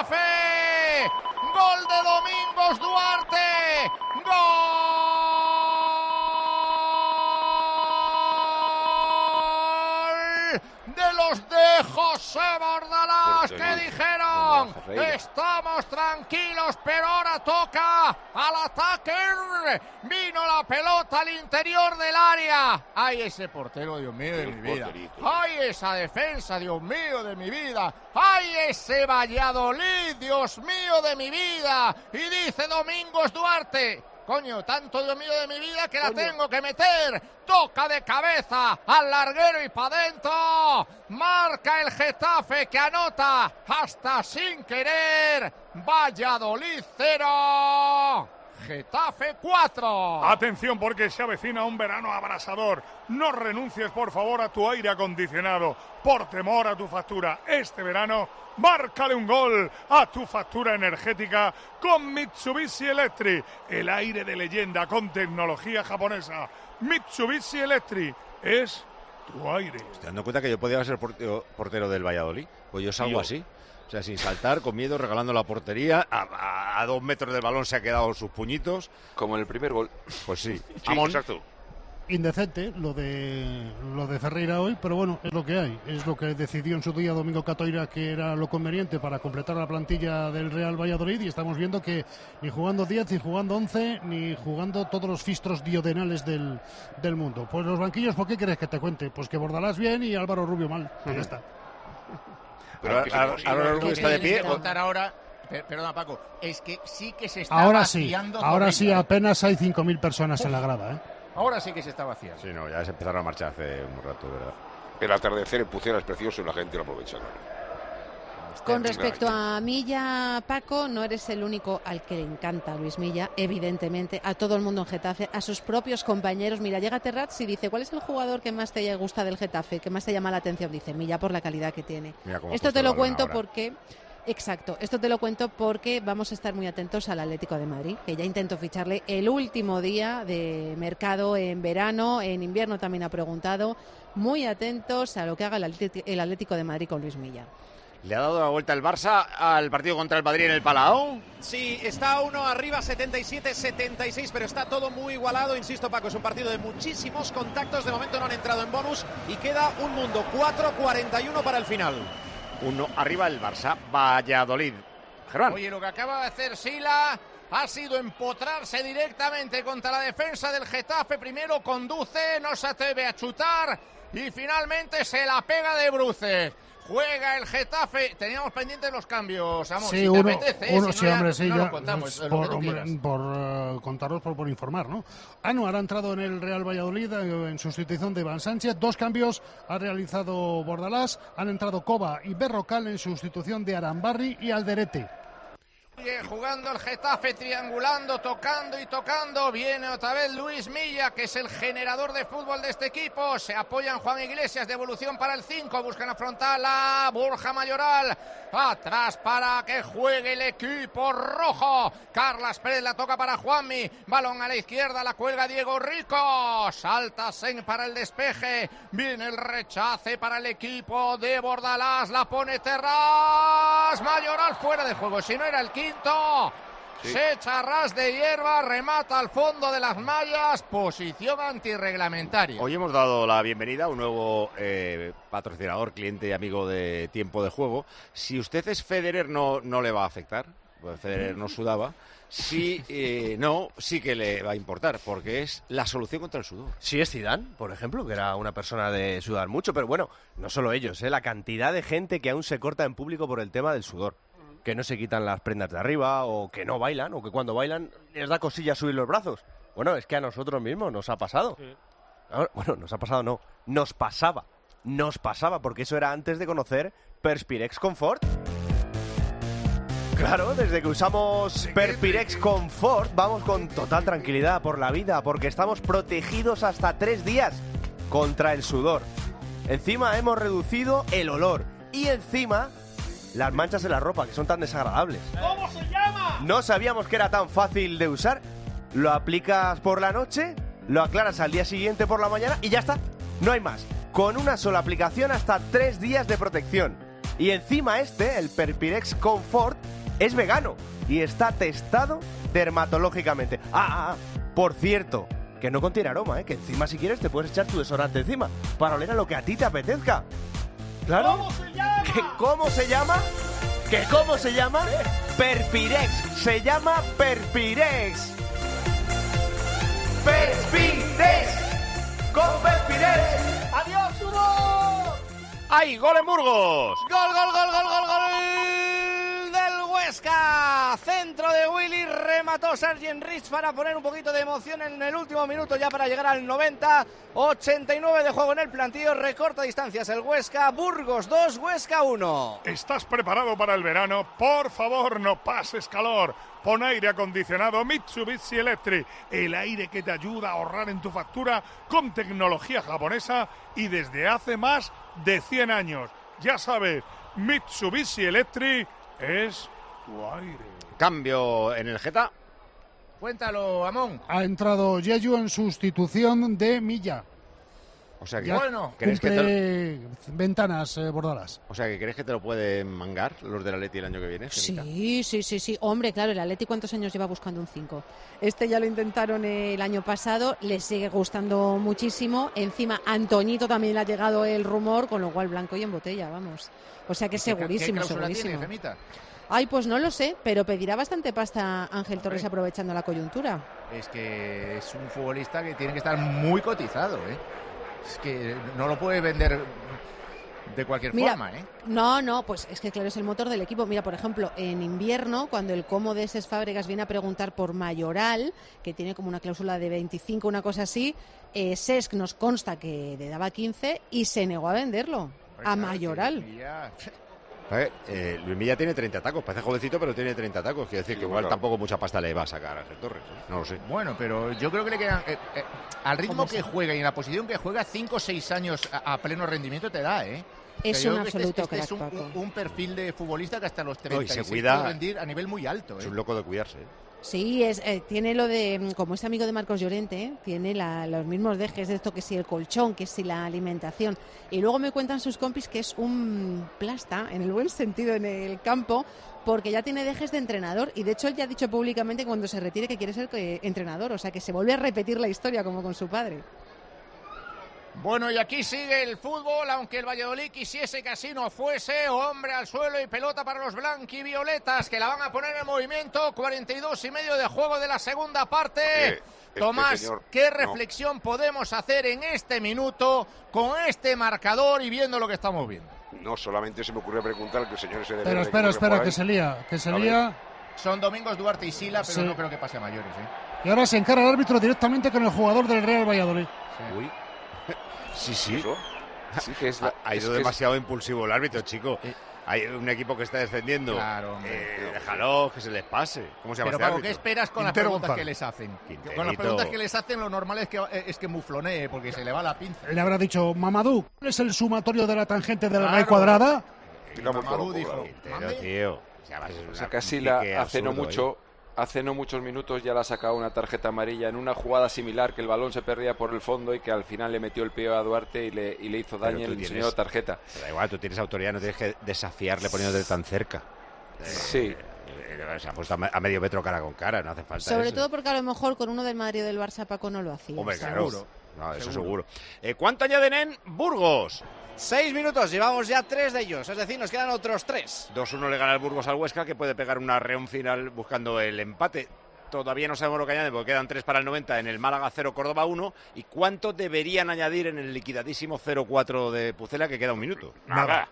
Speaker 17: Getafe, gol de Domingos Duarte, gol de los de José Bordalás, que dijeron estamos tranquilos, pero ahora toca al ataque. Vino la pelota al interior del área. ¡Ay, ese portero, Dios mío de mi vida! ¡Ay, esa defensa, Dios mío de mi vida! ¡Ay, ese Valladolid, Dios mío de mi vida! Y dice Domingos Duarte: coño, tanto Dios mío de mi vida que la tengo que meter. Toca de cabeza al larguero y para adentro. Marca el Getafe, que anota hasta sin querer. Valladolid cero. Getafe cuatro.
Speaker 7: Atención, porque se avecina un verano abrasador. No renuncies, por favor, a tu aire acondicionado por temor a tu factura. Este verano, márcale un gol a tu factura energética con Mitsubishi Electric. El aire de leyenda con tecnología japonesa. Mitsubishi Electric es tu aire.
Speaker 6: ¿Te dando cuenta que yo podía ser portero, portero del Valladolid? Pues yo salgo así. O sea, sin saltar, con miedo, regalando la portería. A, a, a dos metros del balón se ha quedado sus puñitos.
Speaker 18: Como en el primer gol.
Speaker 6: Pues sí.
Speaker 18: Sí, exacto.
Speaker 16: indecente lo de lo de Ferreira hoy, pero bueno, es lo que hay, es lo que decidió en su día Domingo Catoira que era lo conveniente para completar la plantilla del Real Valladolid, y estamos viendo que ni jugando diez, ni jugando once, ni jugando todos los fistros diodenales del, del mundo. Pues los banquillos, ¿por qué quieres que te cuente? Pues que Bordalás bien y Álvaro Rubio mal, y ya está.
Speaker 6: Pero Álvaro Rubio está de pie.
Speaker 17: Contar ahora, perdona Paco, es que sí que se está
Speaker 16: ahora sí,
Speaker 17: vaciando.
Speaker 16: Ahora sí, apenas hay cinco mil personas en la grada, ¿eh?
Speaker 17: Ahora sí que se está vaciando.
Speaker 6: Sí, no, ya se empezaron a marchar hace un rato, ¿verdad?
Speaker 14: El atardecer en Pucera es precioso y la gente lo aprovecha.
Speaker 20: Con respecto a Milla, Paco, no eres el único al que le encanta Luis Milla, evidentemente, a todo el mundo en Getafe, a sus propios compañeros. Mira, llega Terrats y dice, ¿cuál es el jugador que más te gusta del Getafe, que más te llama la atención? Dice, Milla, por la calidad que tiene. Esto te lo cuento ahora. porque... Exacto, esto te lo cuento porque vamos a estar muy atentos al Atlético de Madrid, que ya intentó ficharle el último día de mercado en verano, en invierno también ha preguntado. Muy atentos a lo que haga el Atlético de Madrid con Luis Milla.
Speaker 6: ¿Le ha dado la vuelta el Barça al partido contra el Madrid en el Palau?
Speaker 9: Sí, está uno arriba, setenta y siete setenta y seis, pero está todo muy igualado. Insisto, Paco, es un partido de muchísimos contactos. De momento no han entrado en bonus y queda un mundo. cuatro cuarenta y uno para el final.
Speaker 6: Uno arriba el Barça, Valladolid. Germán.
Speaker 17: Oye, lo que acaba de hacer Sila ha sido empotrarse directamente contra la defensa del Getafe. Primero conduce, no se atreve a chutar y finalmente se la pega de bruces. Juega el Getafe. Teníamos pendientes los cambios, Amor.
Speaker 16: Sí,
Speaker 17: si
Speaker 16: uno,
Speaker 17: te apetece,
Speaker 16: uno,
Speaker 17: si
Speaker 16: sí,
Speaker 17: no,
Speaker 16: hombre,
Speaker 17: ya,
Speaker 16: sí,
Speaker 17: no
Speaker 16: ya,
Speaker 17: lo contamos,
Speaker 16: por,
Speaker 17: lo que tú
Speaker 16: hombre,
Speaker 17: quieras.
Speaker 16: por uh, contaros, por, por informar, ¿no? Anu ha entrado en el Real Valladolid eh, en sustitución de Iván Sánchez. Dos cambios ha realizado Bordalás. Han entrado Coba y Berrocal en sustitución de Arambarri y Alderete.
Speaker 17: Sigue jugando el Getafe, triangulando, tocando y tocando. Viene otra vez Luis Milla, que es el generador de fútbol de este equipo. Se apoyan Juan Iglesias, devolución para el cinco. Buscan afrontar a Borja Mayoral. Atrás para que juegue el equipo rojo. Carlas Pérez la toca para Juanmi. Balón a la izquierda, la cuelga Diego Rico. Salta Sen para el despeje. Viene el rechace para el equipo de Bordalás. La pone Terrás. Mayoral fuera de juego. Si no era el quinto. Sí. Se echa a ras de hierba, remata al fondo de las mallas, posición antirreglamentaria.
Speaker 6: Hoy hemos dado la bienvenida a un nuevo eh, patrocinador, cliente y amigo de Tiempo de Juego. Si usted es Federer, no, no le va a afectar, pues Federer no sudaba. Si eh, no, sí que le va a importar, porque es la solución contra el sudor.
Speaker 4: Sí, es Zidane, por ejemplo, que era una persona de sudar mucho, pero bueno, no solo ellos, ¿eh? La cantidad de gente que aún se corta en público por el tema del sudor. Que no se quitan las prendas de arriba, o que no bailan, o que cuando bailan les da cosilla subir los brazos. Bueno, es que a nosotros mismos nos ha pasado. Sí. Ahora, bueno, nos ha pasado, no, nos pasaba. Nos pasaba, porque eso era antes de conocer Perspirex Comfort. Claro, desde que usamos Perspirex Comfort vamos con total tranquilidad por la vida, porque estamos protegidos hasta tres días contra el sudor. Encima hemos reducido el olor y encima las manchas en la ropa, que son tan desagradables.
Speaker 11: ¿Cómo se llama?
Speaker 4: No sabíamos que era tan fácil de usar. Lo aplicas por la noche, lo aclaras al día siguiente por la mañana y ya está. No hay más. Con una sola aplicación hasta tres días de protección. Y encima este, el Perspirex Comfort, es vegano y está testado dermatológicamente. Ah, ah, ah, por cierto, que no contiene aroma, ¿eh? Que encima si quieres te puedes echar tu desodorante encima para oler a lo que a ti te apetezca. ¿Claro?
Speaker 11: ¿Cómo se llama?
Speaker 4: ¿Que cómo se llama? ¿Que cómo se llama? Perspirex. Se llama Perspirex. Perspirex. Con Perspirex.
Speaker 11: ¡Adiós, sudor!
Speaker 6: ¡Ay, gol en Burgos!
Speaker 8: ¡Gol, gol, gol, gol, gol, gol del Huesca! Centro de Willy, remató Sergent Rich para poner un poquito de emoción en el último minuto, ya para llegar al noventa. ochenta y nueve de juego en el plantío, recorta distancias el Huesca. Burgos dos, Huesca uno.
Speaker 7: ¿Estás preparado para el verano? Por favor, no pases calor. Pon aire acondicionado Mitsubishi Electric, el aire que te ayuda a ahorrar en tu factura con tecnología japonesa y desde hace más de cien años. Ya sabes, Mitsubishi Electric es tu aire.
Speaker 6: Cambio en el Geta.
Speaker 17: Cuéntalo, Amón.
Speaker 16: Ha entrado Yeyu en sustitución de Milla.
Speaker 6: O sea que,
Speaker 16: ya
Speaker 6: bueno, ¿crees que
Speaker 16: te... ventanas eh, bordadas.
Speaker 6: O sea que crees que te lo pueden mangar los del Atleti el año que viene.
Speaker 20: Gemita? Sí, sí, sí, sí. Hombre, claro, el Atleti ¿cuántos años lleva buscando un cinco? Este ya lo intentaron el año pasado, les sigue gustando muchísimo. Encima, Antoñito también le ha llegado el rumor, con lo cual blanco y en botella, vamos. O sea que segurísimo,
Speaker 17: ¿Qué
Speaker 20: segurísimo.
Speaker 17: tiene, Gemita?
Speaker 20: Ay, pues no lo sé, pero pedirá bastante pasta Ángel Torres aprovechando la coyuntura.
Speaker 17: Es que es un futbolista que tiene que estar muy cotizado, ¿eh? Es que no lo puede vender de cualquier
Speaker 20: Mira,
Speaker 17: forma, ¿eh?
Speaker 20: No, no, pues es que claro, es el motor del equipo. Mira, por ejemplo, en invierno, cuando el Como de Ses Fábregas viene a preguntar por Mayoral, que tiene como una cláusula de veinticinco, una cosa así, eh, Sesc nos consta que le daba quince y se negó a venderlo a Mayoral.
Speaker 6: Eh, eh, Luis Milla tiene treinta tacos, parece jovencito, pero tiene treinta tacos. Quiere decir que igual tampoco mucha pasta le va a sacar a Ángel Torres, ¿eh? No lo sé.
Speaker 17: Bueno, pero yo creo que le quedan. Eh, eh, al ritmo que juega y en la posición que juega, cinco o seis años a, a pleno rendimiento te da, ¿eh?
Speaker 20: Es
Speaker 17: un
Speaker 20: absoluto
Speaker 17: este, este
Speaker 20: crack,
Speaker 17: es un, un perfil de futbolista que hasta los treinta
Speaker 6: No, y se cuida,
Speaker 17: puede rendir a nivel muy alto, ¿eh?
Speaker 6: Es un loco de cuidarse, ¿eh?
Speaker 20: Sí, es, eh, tiene lo de, como es amigo de Marcos Llorente, ¿eh? Tiene la, los mismos dejes de esto, que si el colchón, que si la alimentación. Y luego me cuentan sus compis que es un plasta, en el buen sentido, en el campo, porque ya tiene dejes de entrenador. Y de hecho él ya ha dicho públicamente que cuando se retire que quiere ser eh, entrenador. O sea que se vuelve a repetir la historia como con su padre.
Speaker 17: Bueno, y aquí sigue el fútbol, aunque el Valladolid quisiese que así no fuese. Hombre al suelo y pelota para los blanquivioletas, que la van a poner en movimiento. cuarenta y dos y medio de juego de la segunda parte. Eh, Tomás, este señor, ¿qué reflexión no. podemos hacer en este minuto con este marcador y viendo lo que estamos viendo?
Speaker 14: No, solamente se me ocurrió preguntar que el señor se debe...
Speaker 16: Pero espera, espera, que se lía, que se lía...
Speaker 17: Son Domingos Duarte y Sila, pero sí. no creo que pase a mayores, ¿eh?
Speaker 16: Y ahora se encara el árbitro directamente con el jugador del Real Valladolid.
Speaker 6: Sí. Uy. Sí, sí.
Speaker 14: ¿Eso? Sí que es la,
Speaker 6: ha ido
Speaker 14: es
Speaker 6: demasiado
Speaker 14: es...
Speaker 6: impulsivo el árbitro, chico.
Speaker 17: Eh.
Speaker 6: Hay un equipo que está descendiendo.
Speaker 17: Claro,
Speaker 6: eh, déjalo, que se les pase. ¿Cómo se llama
Speaker 17: Pero
Speaker 6: este
Speaker 17: Paco, ¿qué esperas con
Speaker 6: Quintero
Speaker 17: las preguntas
Speaker 6: González.
Speaker 17: que les hacen?
Speaker 6: Quinterito.
Speaker 17: Con las preguntas que les hacen, lo normal es que, es que muflonee, porque se le va la pinza.
Speaker 16: Le habrá dicho, Mamadou, ¿cuál es el sumatorio de la tangente de la
Speaker 17: claro.
Speaker 16: raíz cuadrada?
Speaker 17: Y Mamadou dijo,
Speaker 6: Quintero, tío.
Speaker 18: O sea, casi la, hace no mucho... ¿eh? Hace no muchos minutos ya le ha sacado una tarjeta amarilla en una jugada similar, que el balón se perdía por el fondo y que al final le metió el pie a Duarte y le, y le hizo daño y le enseñó la tarjeta.
Speaker 6: Da igual, tú tienes autoridad, no tienes que desafiarle poniéndote tan cerca.
Speaker 18: Sí.
Speaker 6: Eh, se ha puesto a medio metro cara con cara, no hace falta
Speaker 20: Sobre
Speaker 6: eso.
Speaker 20: todo porque a lo mejor con uno del Madrid o del Barça Paco no lo hacía.
Speaker 6: Hombre, claro. Seguro. No, eso seguro. seguro. Eh, ¿Cuánto añaden en Burgos?
Speaker 8: Seis minutos, llevamos ya tres de ellos, es decir, nos quedan otros tres.
Speaker 6: dos uno le gana el Burgos al Huesca, que puede pegar una reón final buscando el empate. Todavía no sabemos lo que añaden, porque quedan tres para el noventa en el Málaga cero, Córdoba uno. ¿Y cuánto deberían añadir en el liquidadísimo cero cuatro de Pucela, que queda un minuto?
Speaker 14: Nada.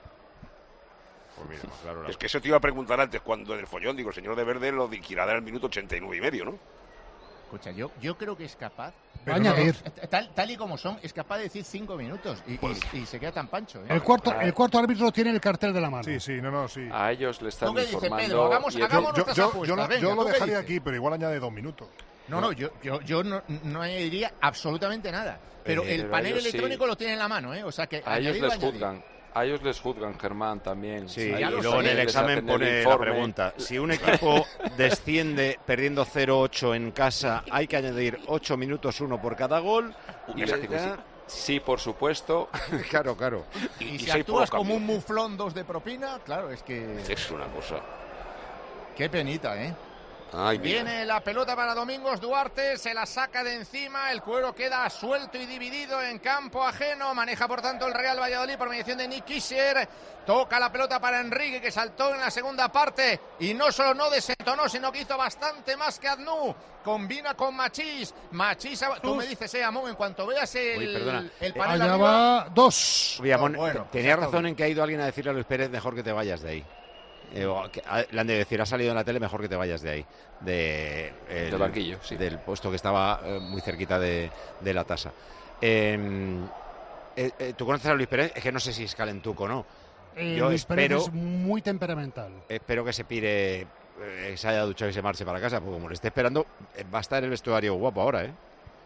Speaker 6: Pues mira, más claro,
Speaker 14: es que eso te iba a preguntar antes, cuando en el follón, digo, el señor de Verde lo liquidará en el minuto ochenta y nueve y medio, ¿no?
Speaker 17: Escucha, yo, yo creo que es capaz,
Speaker 16: pero añadir.
Speaker 17: No, tal, tal y como son, es capaz de decir cinco minutos y, pues, y, y se queda tan pancho, ¿eh?
Speaker 16: El cuarto, el cuarto árbitro tiene el cartel de la mano.
Speaker 21: Sí, sí, no, no, sí.
Speaker 18: A ellos le están
Speaker 17: dice,
Speaker 18: informando...
Speaker 17: Pedro, hagamos,
Speaker 18: y
Speaker 17: hagamos
Speaker 21: yo, yo,
Speaker 17: apuestas,
Speaker 21: yo,
Speaker 17: venga,
Speaker 21: yo lo dejaría
Speaker 17: dices?
Speaker 21: aquí, pero igual añade dos minutos.
Speaker 17: No, no, yo, yo, yo no, no añadiría absolutamente nada. Pero eh, el
Speaker 18: pero
Speaker 17: panel electrónico
Speaker 18: sí.
Speaker 17: lo tiene en la mano, ¿eh? O sea que
Speaker 18: a ellos les
Speaker 17: añadir.
Speaker 18: juzgan. A ellos les juzgan, Germán, también.
Speaker 6: Sí,
Speaker 18: sí
Speaker 6: y luego en el examen pone la pregunta. Si un equipo desciende perdiendo cero ocho en casa, ¿hay que añadir ocho minutos, uno por cada gol?
Speaker 18: Y les digo, sí, sí, por supuesto.
Speaker 6: Claro, claro.
Speaker 17: Y, y si actúas como un muflón dos de propina, claro, es que...
Speaker 14: Es una cosa.
Speaker 17: Qué penita, ¿eh?
Speaker 14: Ay,
Speaker 17: viene la pelota para Domingos Duarte, se la saca de encima, el cuero queda suelto y dividido en campo ajeno, maneja por tanto el Real Valladolid por mediación de Nick Kisher, toca la pelota para Enrique, que saltó en la segunda parte y no solo no desentonó, sino que hizo bastante más que Adnú, combina con Machís, Machís, tú me dices, eh, Amón, en cuanto veas el,
Speaker 6: Uy, perdona.
Speaker 17: el panel
Speaker 16: Allá
Speaker 17: arriba...
Speaker 16: va dos.
Speaker 6: Uy, Amón,
Speaker 17: no, bueno,
Speaker 6: tenía
Speaker 17: pues
Speaker 6: razón
Speaker 17: todo.
Speaker 6: en que ha ido alguien a decirle a Luis Pérez, mejor que te vayas de ahí. Eh, que, a, le han de decir, ha salido en la tele, mejor que te vayas de ahí. De, el,
Speaker 18: del banquillo, sí.
Speaker 6: Del puesto que estaba eh, muy cerquita de, de la tasa. Eh, eh, eh, ¿Tú conoces a Luis Pérez? Es que no sé si es calentuco o no.
Speaker 16: Eh,
Speaker 6: Yo
Speaker 16: Luis
Speaker 6: espero,
Speaker 16: Pérez es muy temperamental.
Speaker 6: Espero que se pire, eh, se haya duchado y se marche para casa, porque como le esté esperando, eh, va a estar en el vestuario guapo ahora, ¿eh?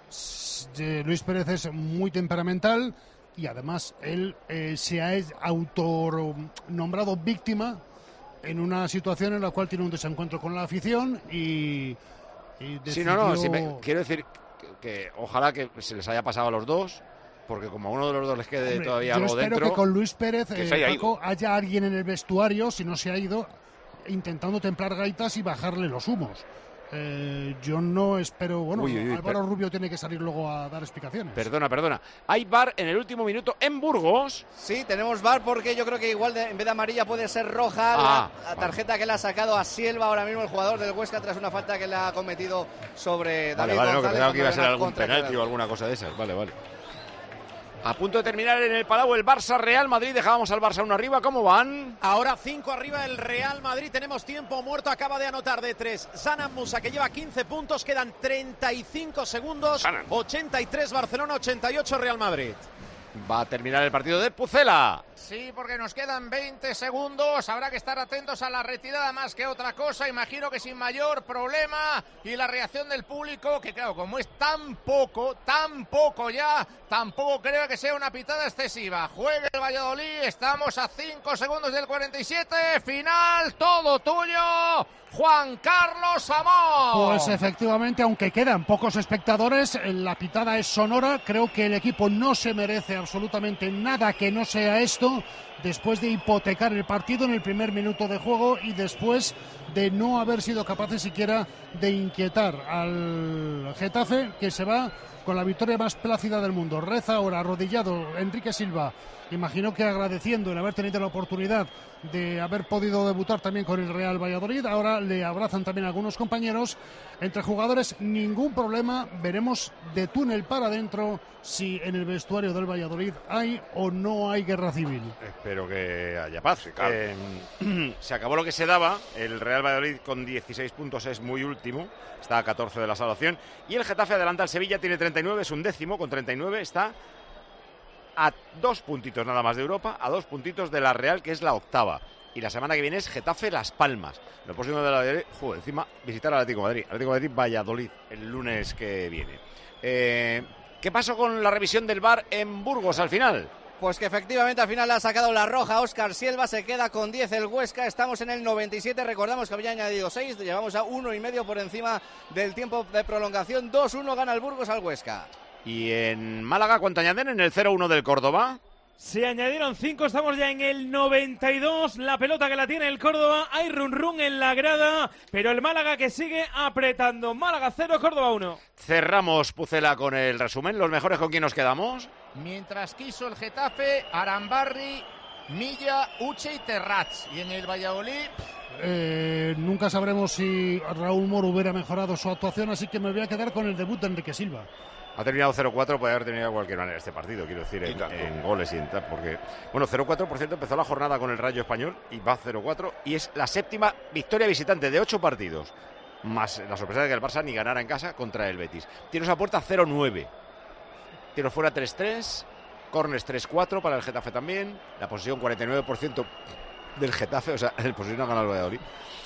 Speaker 16: Eh, Luis Pérez es muy temperamental y además él eh, se ha autonombrado víctima en una situación en la cual tiene un desencuentro con la afición y, y decidió...
Speaker 6: Sí, no, no, si me, quiero decir que, que ojalá que se les haya pasado a los dos, porque como a uno de los dos les quede
Speaker 16: Hombre,
Speaker 6: todavía
Speaker 16: yo
Speaker 6: algo
Speaker 16: espero
Speaker 6: dentro...
Speaker 16: que con Luis Pérez
Speaker 6: que
Speaker 16: eh,
Speaker 6: se haya
Speaker 16: Paco,
Speaker 6: ido.
Speaker 16: haya alguien en el vestuario, si no se ha ido, intentando templar gaitas y bajarle los humos. Eh, yo no espero... Bueno,
Speaker 6: Uy, uy, uy,
Speaker 16: Álvaro
Speaker 6: per-
Speaker 16: Rubio tiene que salir luego a dar explicaciones.
Speaker 6: Perdona, perdona. Hay V A R en el último minuto en Burgos.
Speaker 8: Sí, tenemos V A R porque yo creo que igual de, en vez de amarilla puede ser roja
Speaker 6: Ah,
Speaker 8: la, la tarjeta que le ha sacado a Silva ahora mismo el jugador del Huesca tras una falta que le ha cometido sobre
Speaker 6: Vale,
Speaker 8: David
Speaker 6: vale, no, que
Speaker 8: González.
Speaker 6: pensaba que iba a ser
Speaker 8: cuando
Speaker 6: algún
Speaker 8: contra-
Speaker 6: penalti o alguna cosa de esas. Vale, vale. A punto de terminar en el Palau el Barça Real Madrid. Dejábamos al Barça uno arriba. ¿Cómo van?
Speaker 9: Ahora cinco arriba el Real Madrid. Tenemos tiempo muerto. Acaba de anotar de tres Sanan Musa, que lleva quince puntos. Quedan treinta y cinco segundos.
Speaker 6: Sanan.
Speaker 9: ochenta y tres Barcelona, ochenta y ocho Real Madrid.
Speaker 6: Va a terminar el partido de Pucela.
Speaker 17: Sí, porque nos quedan veinte segundos. Habrá que estar atentos a la retirada más que otra cosa. Imagino que sin mayor problema. Y la reacción del público, que claro, como es tan poco, tan poco ya, tampoco creo que sea una pitada excesiva. Juega el Valladolid. Estamos a cinco segundos del cuarenta y siete. Final, todo tuyo, Juan Carlos Amor.
Speaker 16: Pues efectivamente, aunque quedan pocos espectadores, la pitada es sonora. Creo que el equipo no se merece absolutamente nada que no sea esto, después de hipotecar el partido en el primer minuto de juego y después de no haber sido capaces siquiera de inquietar al Getafe, que se va con la victoria más plácida del mundo. Reza ahora arrodillado Enrique Silva, imagino que agradeciendo el haber tenido la oportunidad de haber podido debutar también con el Real Valladolid. Ahora le abrazan también algunos compañeros. Entre jugadores ningún problema. Veremos de túnel para adentro si en el vestuario del Valladolid hay o no hay guerra civil.
Speaker 6: Espero que haya paz. Eh, se acabó lo que se daba. El Real Valladolid con dieciséis puntos es muy último. Está a catorce de la salvación. Y el Getafe adelanta al Sevilla, tiene treinta y nueve, es un décimo. Con treinta y nueve está a dos puntitos nada más de Europa, a dos puntitos de la Real, que es la octava. Y la semana que viene es Getafe Las Palmas. Lo próximo de la Valladolid, joder, encima visitar al Atlético de Madrid. Atlético de Madrid Valladolid el lunes que viene. Eh, ¿Qué pasó con la revisión del V A R en Burgos al final?
Speaker 8: Pues que efectivamente al final le ha sacado la roja Óscar Silva, se queda con diez el Huesca, estamos en el noventa y siete, recordamos que había añadido seis, llevamos a uno y medio por encima del tiempo de prolongación, dos uno gana el Burgos al Huesca.
Speaker 6: Y en Málaga, ¿cuánto añaden en el cero uno del Córdoba?
Speaker 15: Se añadieron cinco, estamos ya en el noventa y dos, la pelota que la tiene el Córdoba, hay run run en la grada, pero el Málaga que sigue apretando. Málaga cero, Córdoba uno.
Speaker 6: Cerramos, Pucela, con el resumen. ¿Los mejores con quién nos quedamos?
Speaker 17: Mientras quiso el Getafe, Arambarri, Milla, Uche y Terrats. Y en el Valladolid...
Speaker 16: Eh, nunca sabremos si Raúl Moro hubiera mejorado su actuación, así que me voy a quedar con el debut de Enrique Silva.
Speaker 6: Ha terminado cero cuatro, puede haber terminado de cualquier manera este partido, quiero decir, en, en goles y en tal, porque... Bueno, cero cuatro, por cierto, empezó la jornada con el Rayo Español y va cero cuatro, y es la séptima victoria visitante de ocho partidos, más la sorpresa de que el Barça ni ganara en casa contra el Betis. Tiros a puerta cero nueve, tiros fuera tres tres, corners tres cuatro para el Getafe también, la posesión cuarenta y nueve por ciento del Getafe, o sea, el posesión ha ganado el Valladolid,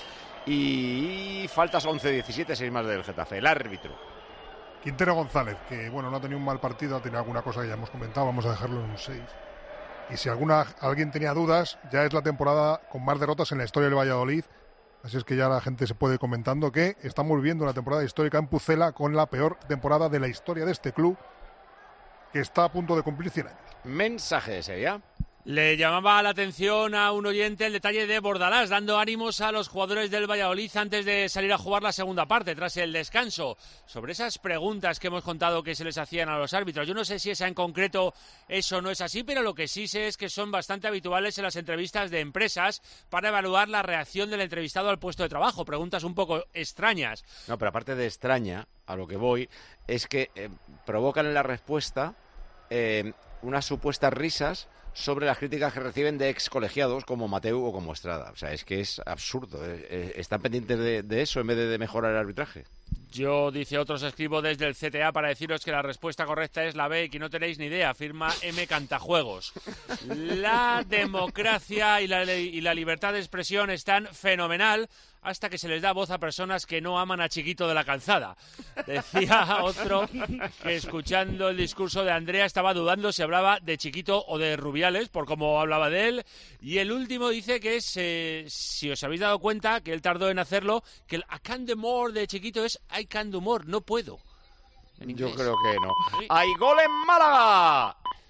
Speaker 6: y faltas once diecisiete, seis más del Getafe. El árbitro
Speaker 21: Quintero González, que bueno, no ha tenido un mal partido, ha tenido alguna cosa que ya hemos comentado, vamos a dejarlo en un seis. Y si alguna alguien tenía dudas, ya es la temporada con más derrotas en la historia del Valladolid, así es que ya la gente se puede ir comentando que estamos viviendo una temporada histórica en Pucela con la peor temporada de la historia de este club, que está a punto de cumplir cien años.
Speaker 6: Mensaje de Sevilla.
Speaker 2: Le llamaba la atención a un oyente el detalle de Bordalás, dando ánimos a los jugadores del Valladolid antes de salir a jugar la segunda parte, tras el descanso. Sobre esas preguntas que hemos contado que se les hacían a los árbitros. Yo no sé si esa en concreto eso no es así, pero lo que sí sé es que son bastante habituales en las entrevistas de empresas para evaluar la reacción del entrevistado al puesto de trabajo. Preguntas un poco extrañas.
Speaker 6: No, pero aparte de extraña, a lo que voy, es que eh, provocan en la respuesta eh, unas supuestas risas sobre las críticas que reciben de ex colegiados como Mateu o como Estrada. O sea, es que es absurdo. ¿Están pendientes de, de eso en vez de, de mejorar el arbitraje?
Speaker 2: Yo, dice otros, escribo desde el C T A para deciros que la respuesta correcta es la B y que no tenéis ni idea, afirma M. Cantajuegos. La democracia y la, y la libertad de expresión están fenomenal hasta que se les da voz a personas que no aman a Chiquito de la Calzada. Decía otro que escuchando el discurso de Andrea estaba dudando si hablaba de Chiquito o de Rubiales, por cómo hablaba de él. Y el último dice que es, eh, si os habéis dado cuenta, que él tardó en hacerlo, que el I can do more de Chiquito es I can do more, no puedo.
Speaker 6: Yo creo que no. ¡Hay gol en Málaga!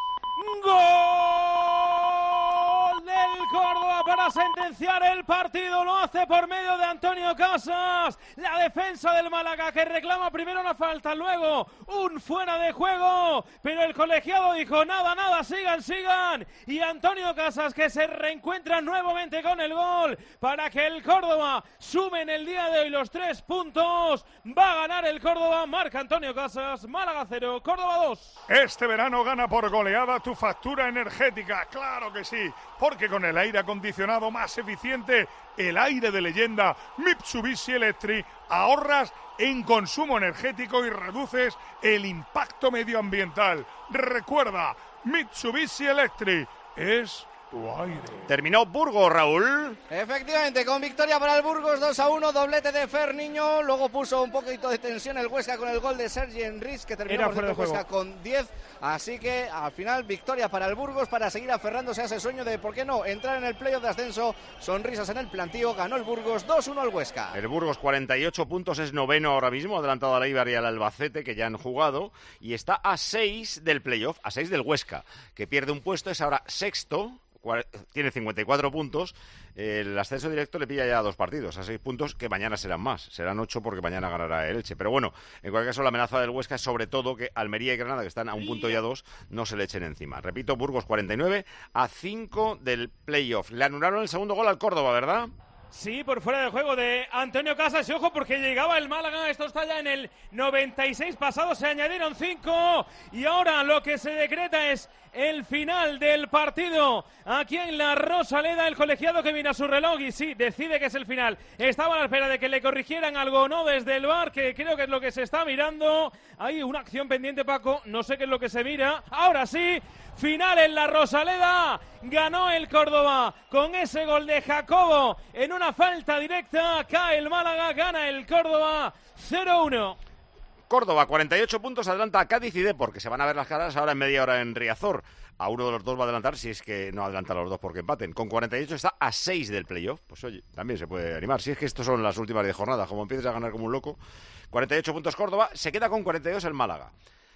Speaker 15: ¡Gol del Córdoba para sentenciar el partido! Lo hace por medio de Antonio Casas. La defensa del Málaga que reclama primero una falta, luego un fuera de juego. Pero el colegiado dijo nada, nada, sigan, sigan. Y Antonio Casas que se reencuentra nuevamente con el gol para que el Córdoba sume en el día de hoy los tres puntos. Va a ganar el Córdoba, marca Antonio Casas. Málaga cero, Córdoba dos.
Speaker 7: Este verano gana por goleada tu factura energética, claro que sí, porque con el aire acondicionado más eficiente, el aire de leyenda Mitsubishi Electric, ahorras en consumo energético y reduces el impacto medioambiental. Recuerda, Mitsubishi Electric es tu aire.
Speaker 6: Terminó Burgos, Raúl.
Speaker 8: Efectivamente, con victoria para el Burgos, dos a uno, doblete de Ferniño. Luego puso un poquito de tensión el Huesca con el gol de Sergi Enric, que terminó por cierto Huesca con diez. Así que al final victoria para el Burgos para seguir aferrándose a ese sueño de, ¿por qué no?, entrar en el playoff de ascenso. Sonrisas en el plantío, ganó el Burgos dos uno al Huesca.
Speaker 6: El Burgos cuarenta y ocho puntos, es noveno ahora mismo, adelantado al Eibar y al Albacete, que ya han jugado, y está a seis del playoff, a seis del Huesca, que pierde un puesto, es ahora sexto. Tiene cincuenta y cuatro puntos. El ascenso directo le pilla ya dos partidos, a seis puntos, que mañana serán más. Serán ocho porque mañana ganará el Elche. Pero bueno, en cualquier caso, la amenaza del Huesca es sobre todo que Almería y Granada, que están a un punto y a dos, no se le echen encima. Repito, Burgos cuarenta y nueve a cinco del playoff. Le anularon el segundo gol al Córdoba, ¿verdad?
Speaker 15: Sí, por fuera de juego de Antonio Casas. Y ojo, porque llegaba el Málaga. Esto está ya en el noventa y seis pasado. Se añadieron cinco. Y ahora lo que se decreta es el final del partido. Aquí en la Rosaleda, el colegiado que mira su reloj y sí, decide que es el final. Estaba a la espera de que le corrigieran algo o no desde el V A R, que creo que es lo que se está mirando. Hay una acción pendiente, Paco. No sé qué es lo que se mira. Ahora sí. Final en la Rosaleda, ganó el Córdoba con ese gol de Jacobo en una falta directa, cae el Málaga, gana el Córdoba cero uno.
Speaker 6: Córdoba, cuarenta y ocho puntos, adelanta a Cádiz y Depor, que se van a ver las caras ahora en media hora en Riazor. A uno de los dos va a adelantar, si es que no adelanta a los dos porque empaten. Con cuarenta y ocho está a seis del playoff. Pues oye, también se puede animar. Si es que estos son las últimas de jornada, como empieces a ganar como un loco. cuarenta y ocho puntos Córdoba, se queda con cuarenta y dos el Málaga.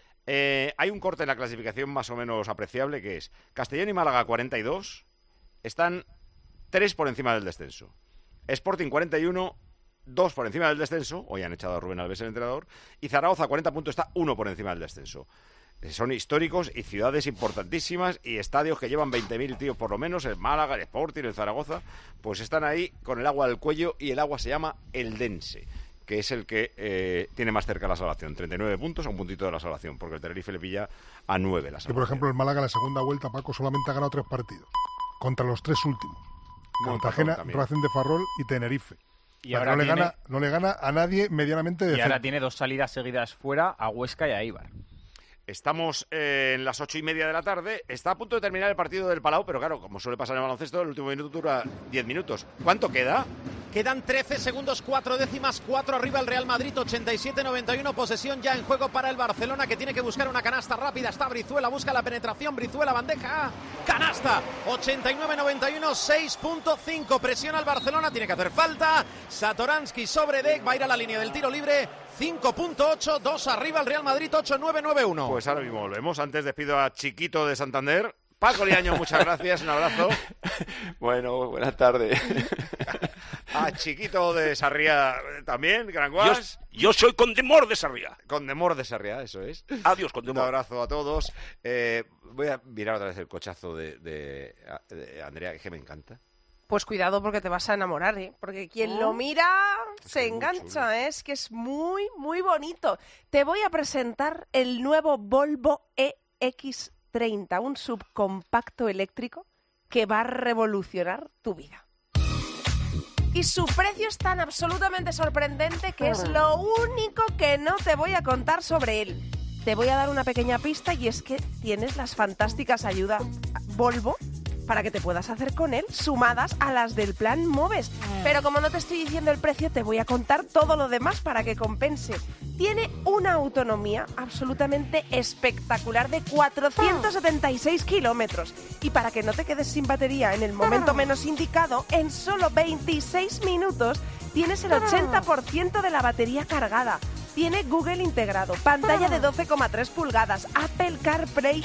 Speaker 6: Eh, hay un corte en la clasificación más o menos apreciable, que es Castellón y Málaga cuarenta y dos, están tres por encima del descenso. Sporting cuarenta y uno, dos por encima del descenso, hoy han echado a Rubén Alves el entrenador, y Zaragoza cuarenta puntos, está uno por encima del descenso. Son históricos y ciudades importantísimas y estadios que llevan veinte mil tíos por lo menos, el Málaga, el Sporting, el Zaragoza, pues están ahí con el agua al cuello, y el agua se llama Eldense, que es el que eh, tiene más cerca la salvación. treinta y nueve puntos, a un puntito de la salvación, porque el Tenerife le pilla a nueve la salvación.
Speaker 21: Y por ejemplo, el Málaga, la segunda vuelta, Paco, solamente ha ganado tres partidos, contra los tres últimos. Cartagena, Racing de Ferrol y Tenerife. Y ahora no, tiene... le gana, no le gana a nadie medianamente de
Speaker 10: Y ahora tiene dos salidas seguidas fuera, a Huesca y a Eibar.
Speaker 6: Estamos eh, en las ocho y media de la tarde. Está a punto de terminar el partido del Palau, pero claro, como suele pasar en el baloncesto, el último minuto dura diez minutos. ¿Cuánto queda?
Speaker 9: Quedan trece segundos, cuatro décimas, cuatro arriba el Real Madrid, ochenta y siete noventa y uno, posesión ya en juego para el Barcelona, que tiene que buscar una canasta rápida. Está Brizuela, busca la penetración, Brizuela, bandeja, canasta, ochenta y nueve noventa y uno, seis punto cinco, presiona al Barcelona, tiene que hacer falta, Satoransky sobre Dek, va a ir a la línea del tiro libre, cinco punto ocho, dos arriba el Real Madrid, ocho nueve nueve uno.
Speaker 6: Pues ahora mismo volvemos. Antes despido a Chiquito de Santander. Paco Liaño, muchas gracias, un abrazo.
Speaker 18: Bueno, buenas tardes.
Speaker 6: A Chiquito de Sarriá también, Granguas.
Speaker 14: Yo, yo soy Condemor de Sarriá.
Speaker 6: Condemor de Sarriá, eso es.
Speaker 14: Adiós, Condemor.
Speaker 6: Un abrazo a todos. Eh, voy a mirar otra vez el cochazo de, de, de Andrea, que me encanta.
Speaker 12: Pues cuidado porque te vas a enamorar, ¿eh? Porque quien oh. lo mira es se engancha, ¿eh? Es que es muy, muy bonito. Te voy a presentar el nuevo Volvo E X treinta, un subcompacto eléctrico que va a revolucionar tu vida. Y su precio es tan absolutamente sorprendente que es lo único que no te voy a contar sobre él. Te voy a dar una pequeña pista y es que tienes las fantásticas ayudas Volvo para que te puedas hacer con él, sumadas a las del plan Moves. Pero como no te estoy diciendo el precio, te voy a contar todo lo demás para que compense. Tiene una autonomía absolutamente espectacular de cuatrocientos setenta y seis kilómetros. Y para que no te quedes sin batería en el momento menos indicado, en solo veintiséis minutos tienes el ochenta por ciento de la batería cargada. Tiene Google integrado, pantalla de doce coma tres pulgadas, Apple CarPlay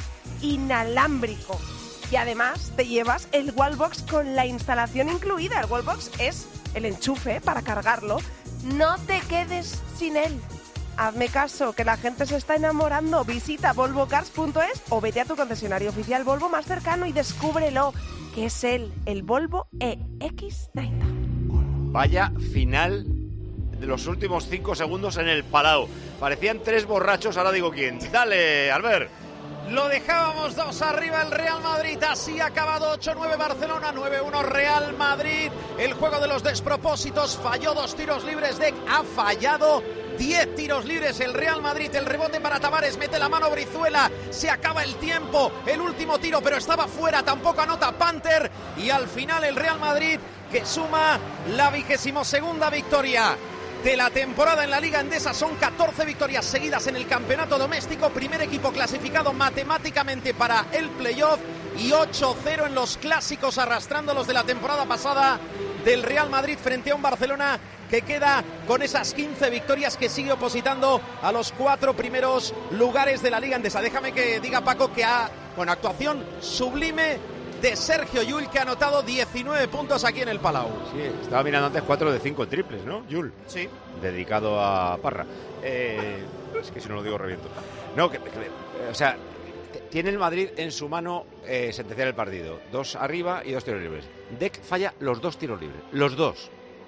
Speaker 12: inalámbrico. Y además te llevas el Wallbox con la instalación incluida. El Wallbox es el enchufe para cargarlo. No te quedes sin él. Hazme caso, que la gente se está enamorando. Visita volvo cars punto es o vete a tu concesionario oficial Volvo más cercano y descúbrelo, que es él, el Volvo E X treinta.
Speaker 6: Vaya final de los últimos cinco segundos en el Palau. Parecían tres borrachos, ahora digo quién. Dale, Albert.
Speaker 9: Lo dejábamos dos arriba el Real Madrid, así ha acabado ocho nueve Barcelona, nueve uno Real Madrid. El juego de los despropósitos, falló dos tiros libres, Dec ha fallado diez tiros libres el Real Madrid. El rebote para Tavares, mete la mano Brizuela, se acaba el tiempo, el último tiro pero estaba fuera, tampoco anota Panther y al final el Real Madrid que suma la vigésimo segunda victoria de la temporada en la Liga Endesa. Son catorce victorias seguidas en el campeonato doméstico, primer equipo clasificado matemáticamente para el playoff y ocho cero en los clásicos, arrastrando los de la temporada pasada del Real Madrid frente a un Barcelona que queda con esas quince victorias, que sigue opositando a los cuatro primeros lugares de la Liga Endesa. Déjame que diga, Paco, que ha, bueno, actuación sublime de Sergio Llull, que ha anotado diecinueve puntos aquí en el Palau.
Speaker 6: Sí, estaba mirando antes cuatro de cinco triples, ¿no? Llull.
Speaker 9: Sí.
Speaker 6: Dedicado a Parra. Eh, es que si no lo digo reviento. No, que, que, o sea, tiene el Madrid en su mano eh, sentenciar el partido. Dos arriba y dos tiros libres. Dec falla los dos tiros libres. Los dos.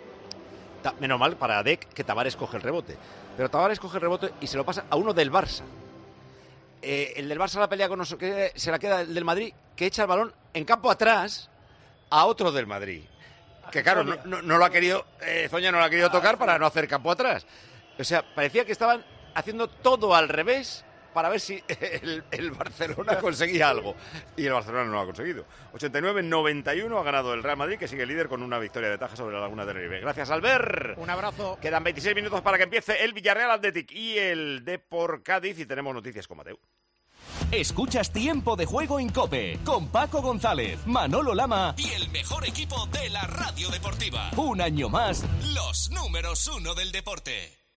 Speaker 6: Ta, menos mal para Dec que Tavares coge el rebote. Pero Tavares coge el rebote y se lo pasa a uno del Barça. Eh, el del Barça la pelea con nosotros, que se la queda el del Madrid, que echa el balón en campo atrás a otro del Madrid. Que claro, no, no, no lo ha querido, eh, Zoña no lo ha querido tocar para no hacer campo atrás. O sea, parecía que estaban haciendo todo al revés para ver si el, el Barcelona conseguía algo. Y el Barcelona no lo ha conseguido. ochenta y nueve noventa y uno ha ganado el Real Madrid, que sigue líder con una victoria de taja sobre la Laguna de Tenerife. Gracias, Albert.
Speaker 9: Un abrazo.
Speaker 6: Quedan veintiséis minutos para que empiece el Villarreal Athletic y el Depor Cádiz, y tenemos noticias con Mateu.
Speaker 3: Escuchas Tiempo de Juego en COPE con Paco González, Manolo Lama y el mejor equipo de la radio deportiva. Un año más, los números uno del deporte.